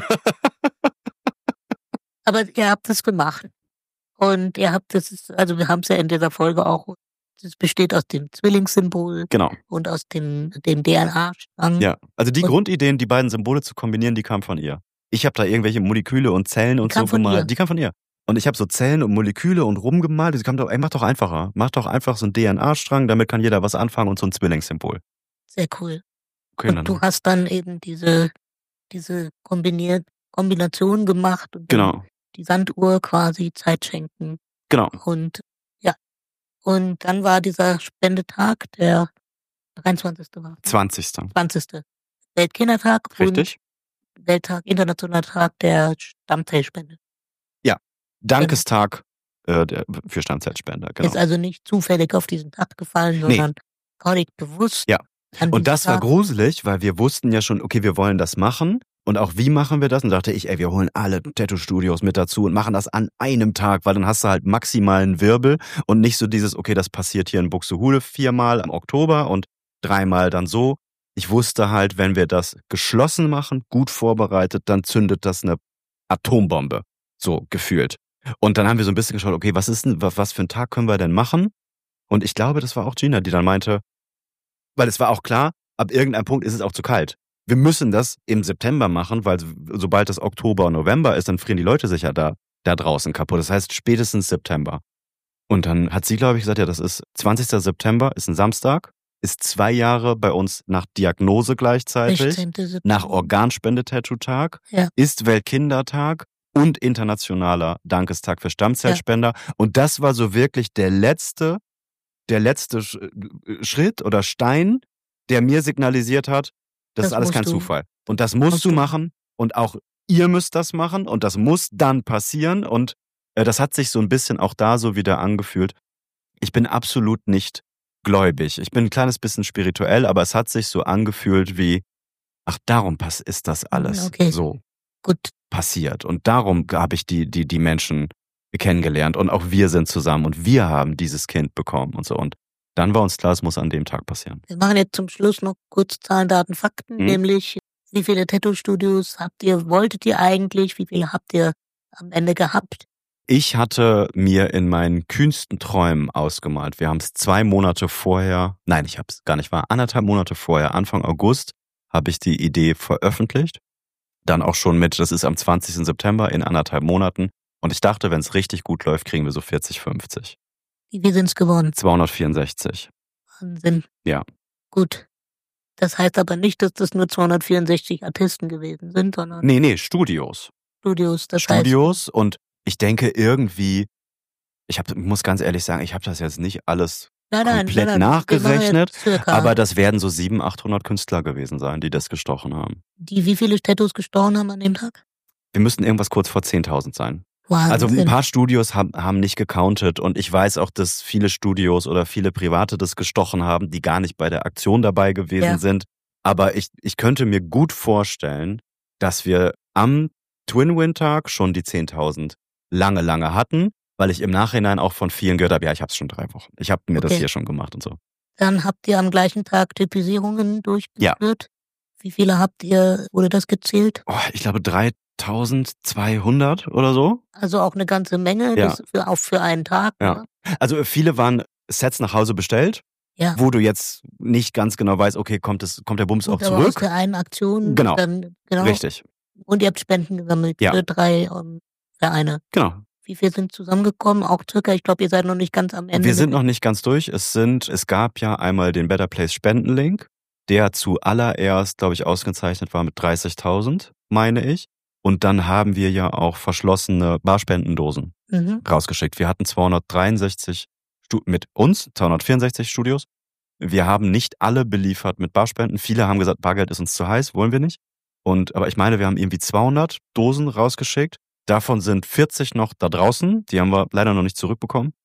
Aber ihr habt es gemacht. Und ihr habt also wir haben es ja in dieser Folge auch, es besteht aus dem Zwillingssymbol und aus dem DNA-Strang. Ja, also die Grundideen, die beiden Symbole zu kombinieren, die kamen von ihr. Ich habe da irgendwelche Moleküle und Zellen und so gemalt. Die kamen von ihr. Und ich habe so Zellen und Moleküle und rumgemalt. Sie kam doch, ey, mach doch einfacher. Mach doch einfach so einen DNA-Strang, damit kann jeder was anfangen und so ein Zwillingssymbol. Sehr cool. Okay, und du hast dann eben diese Kombination gemacht und die Sanduhr quasi Zeit schenken. Genau. Und und dann war dieser Spendetag, der 23. war. 20. Weltkindertag. Richtig. Und Internationaler Tag der Stammzellspende. Ja, Dankestag für Stammzellspender. Genau. Ist also nicht zufällig auf diesen Tag gefallen, sondern korrekt bewusst. Ja, und das war gruselig, weil wir wussten ja schon, okay, wir wollen das machen. Und auch wie machen wir das? Und dachte ich, ey, wir holen alle Tattoo-Studios mit dazu und machen das an einem Tag, weil dann hast du halt maximalen Wirbel und nicht so dieses, okay, das passiert hier in Buxtehude 4-mal im Oktober und 3-mal dann so. Ich wusste halt, wenn wir das geschlossen machen, gut vorbereitet, dann zündet das eine Atombombe. So gefühlt. Und dann haben wir so ein bisschen geschaut, okay, was für einen Tag können wir denn machen? Und ich glaube, das war auch Gina, die dann meinte, weil es war auch klar, ab irgendeinem Punkt ist es auch zu kalt. Wir müssen das im September machen, weil sobald das Oktober, November ist, dann frieren die Leute sich ja da draußen kaputt. Das heißt spätestens September. Und dann hat sie, glaube ich, gesagt, ja, das ist 20. September, ist ein Samstag, ist 2 Jahre bei uns nach Diagnose gleichzeitig, nach Organspende-Tattoo-Tag, ist Weltkindertag und internationaler Dankestag für Stammzellspender. Ja. Und das war so wirklich der letzte Schritt oder Stein, der mir signalisiert hat, das ist alles kein Zufall. Und das musst du machen und auch ihr müsst das machen und das muss dann passieren. Und das hat sich so ein bisschen auch da so wieder angefühlt. Ich bin absolut nicht gläubig. Ich bin ein kleines bisschen spirituell, aber es hat sich so angefühlt wie, ach, darum ist das alles so passiert. Und darum habe ich die Menschen kennengelernt und auch wir sind zusammen und wir haben dieses Kind bekommen und so. Und dann war uns klar, es muss an dem Tag passieren. Wir machen jetzt zum Schluss noch kurz Zahlen, Daten, Fakten, nämlich wie viele Tattoo-Studios wolltet ihr eigentlich, wie viele habt ihr am Ende gehabt? Ich hatte mir in meinen kühnsten Träumen ausgemalt. Wir haben es 2 Monate vorher, nein, ich habe es gar nicht wahr, 1,5 Monate vorher, Anfang August, habe ich die Idee veröffentlicht. Dann auch schon das ist am 20. September in 1,5 Monaten. Und ich dachte, wenn es richtig gut läuft, kriegen wir so 40, 50. Wie viel sind es geworden? 264. Wahnsinn. Ja. Gut. Das heißt aber nicht, dass das nur 264 Artisten gewesen sind, sondern Nee, Studios. Studios. Das Studios und ich denke irgendwie, ich muss ganz ehrlich sagen, ich habe das jetzt nicht alles komplett nachgerechnet, aber das werden so 700, 800 Künstler gewesen sein, die das gestochen haben. Die wie viele Tattoos gestochen haben an dem Tag? Wir müssten irgendwas kurz vor 10.000 sein. Wahnsinn. Also ein paar Studios haben nicht gecountet und ich weiß auch, dass viele Studios oder viele Private das gestochen haben, die gar nicht bei der Aktion dabei gewesen sind. Aber ich könnte mir gut vorstellen, dass wir am Twin-Win-Tag schon die 10.000 lange hatten, weil ich im Nachhinein auch von vielen gehört habe, ja, ich habe es schon 3 Wochen. Ich habe mir das hier schon gemacht und so. Dann habt ihr am gleichen Tag Typisierungen durchgeführt. Ja. Wie viele wurde das gezählt? Ich glaube 3.200 oder so. Also auch eine ganze Menge, das auch für einen Tag. Ja. Oder? Also viele waren Sets nach Hause bestellt, wo du jetzt nicht ganz genau weißt, okay, kommt der Bums auch zurück? Aus der einen Aktion. Genau, dann, richtig. Und ihr habt Spenden gesammelt für 3 Vereine. Genau. Wie viel sind zusammengekommen? Auch circa, ich glaube, ihr seid noch nicht ganz am Ende. Wir sind noch nicht ganz durch. Es gab ja einmal den Better Place Spendenlink, der zuallererst, glaube ich, ausgezeichnet war mit 30.000, meine ich. Und dann haben wir ja auch verschlossene Barspendendosen rausgeschickt. Wir hatten 264 Studios. Wir haben nicht alle beliefert mit Barspenden. Viele haben gesagt, Bargeld ist uns zu heiß, wollen wir nicht. Aber ich meine, wir haben irgendwie 200 Dosen rausgeschickt. Davon sind 40 noch da draußen. Die haben wir leider noch nicht zurückbekommen.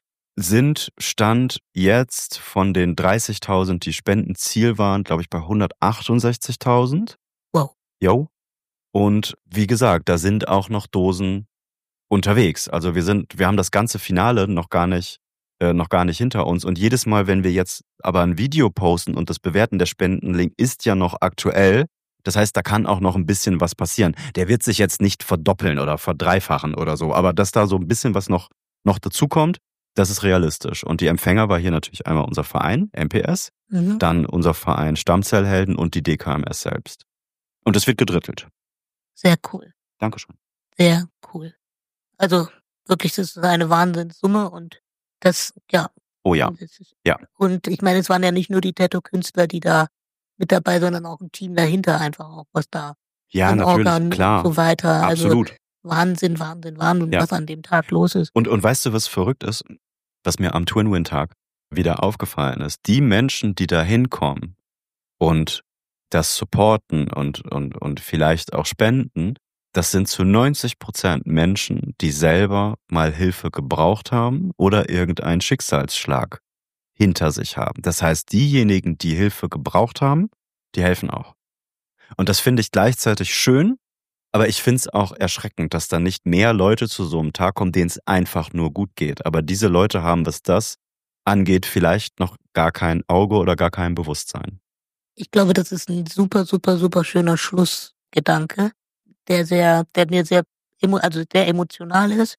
Stand jetzt von den 30.000, die Spendenziel waren, glaube ich, bei 168.000. Wow. Jo. Und wie gesagt, da sind auch noch Dosen unterwegs. Also wir haben das ganze Finale noch gar nicht hinter uns. Und jedes Mal, wenn wir jetzt aber ein Video posten und das Bewerten der Spendenlink ist ja noch aktuell, das heißt, da kann auch noch ein bisschen was passieren. Der wird sich jetzt nicht verdoppeln oder verdreifachen oder so, aber dass da so ein bisschen was noch dazukommt, das ist realistisch. Und die Empfänger war hier natürlich einmal unser Verein, MPS, dann unser Verein Stammzellhelden und die DKMS selbst. Und es wird gedrittelt. Sehr cool. Dankeschön. Sehr cool. Also wirklich, das ist eine Wahnsinnssumme und das, ja. Oh ja. Ja. Und ich meine, es waren ja nicht nur die Tattoo-Künstler, die da mit dabei, sondern auch ein Team dahinter einfach auch, was da natürlich, Organ klar. und so weiter. Absolut. Also Wahnsinn, was an dem Tag los ist. Und weißt du, was verrückt ist? Was mir am Twin-Win-Tag wieder aufgefallen ist. Die Menschen, die da hinkommen und das supporten und vielleicht auch spenden, das sind zu 90% Menschen, die selber mal Hilfe gebraucht haben oder irgendeinen Schicksalsschlag hinter sich haben. Das heißt, diejenigen, die Hilfe gebraucht haben, die helfen auch. Und das finde ich gleichzeitig schön, aber ich finde es auch erschreckend, dass da nicht mehr Leute zu so einem Tag kommen, denen es einfach nur gut geht. Aber diese Leute haben, was das angeht, vielleicht noch gar kein Auge oder gar kein Bewusstsein. Ich glaube, das ist ein super, super, super schöner Schlussgedanke, der mir sehr emotional ist.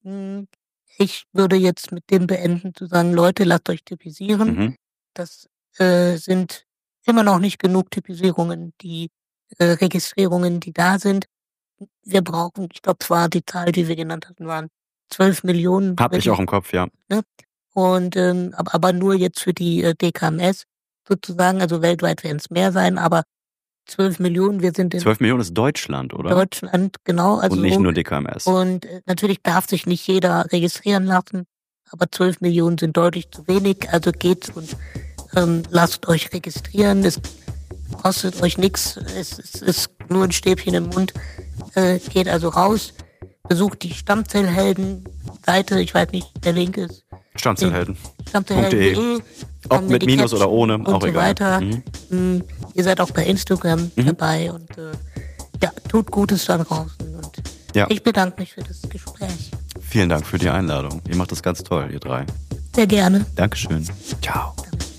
Ich würde jetzt mit dem beenden, zu sagen, Leute, lasst euch typisieren. Das sind immer noch nicht genug Typisierungen, die Registrierungen, die da sind. Wir brauchen, ich glaube, zwar die Zahl, die wir genannt hatten, waren 12 Millionen. Hab ich auch im Kopf, ja. Ne? Und aber nur jetzt für die DKMS sozusagen, also weltweit werden es mehr sein, aber 12 Millionen, wir sind in 12 Millionen ist Deutschland, oder? Deutschland, genau. Also und nicht nur DKMS. Und natürlich darf sich nicht jeder registrieren lassen, aber 12 Millionen sind deutlich zu wenig, also geht's und lasst euch registrieren, es kostet euch nichts, es ist nur ein Stäbchen im Mund, geht also raus, besucht die Stammzellhelden-Seite, ich weiß nicht, der Link ist Stammzellhelden.de. Ob mit Minus oder ohne, und auch so egal. Weiter. Ihr seid auch bei Instagram dabei und tut Gutes da draußen. Und ich bedanke mich für das Gespräch. Vielen Dank für die Einladung. Ihr macht das ganz toll, ihr drei. Sehr gerne. Dankeschön. Ciao.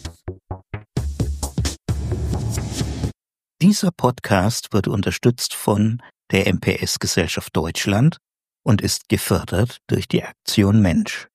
Dieser Podcast wird unterstützt von der MPS Gesellschaft Deutschland und ist gefördert durch die Aktion Mensch.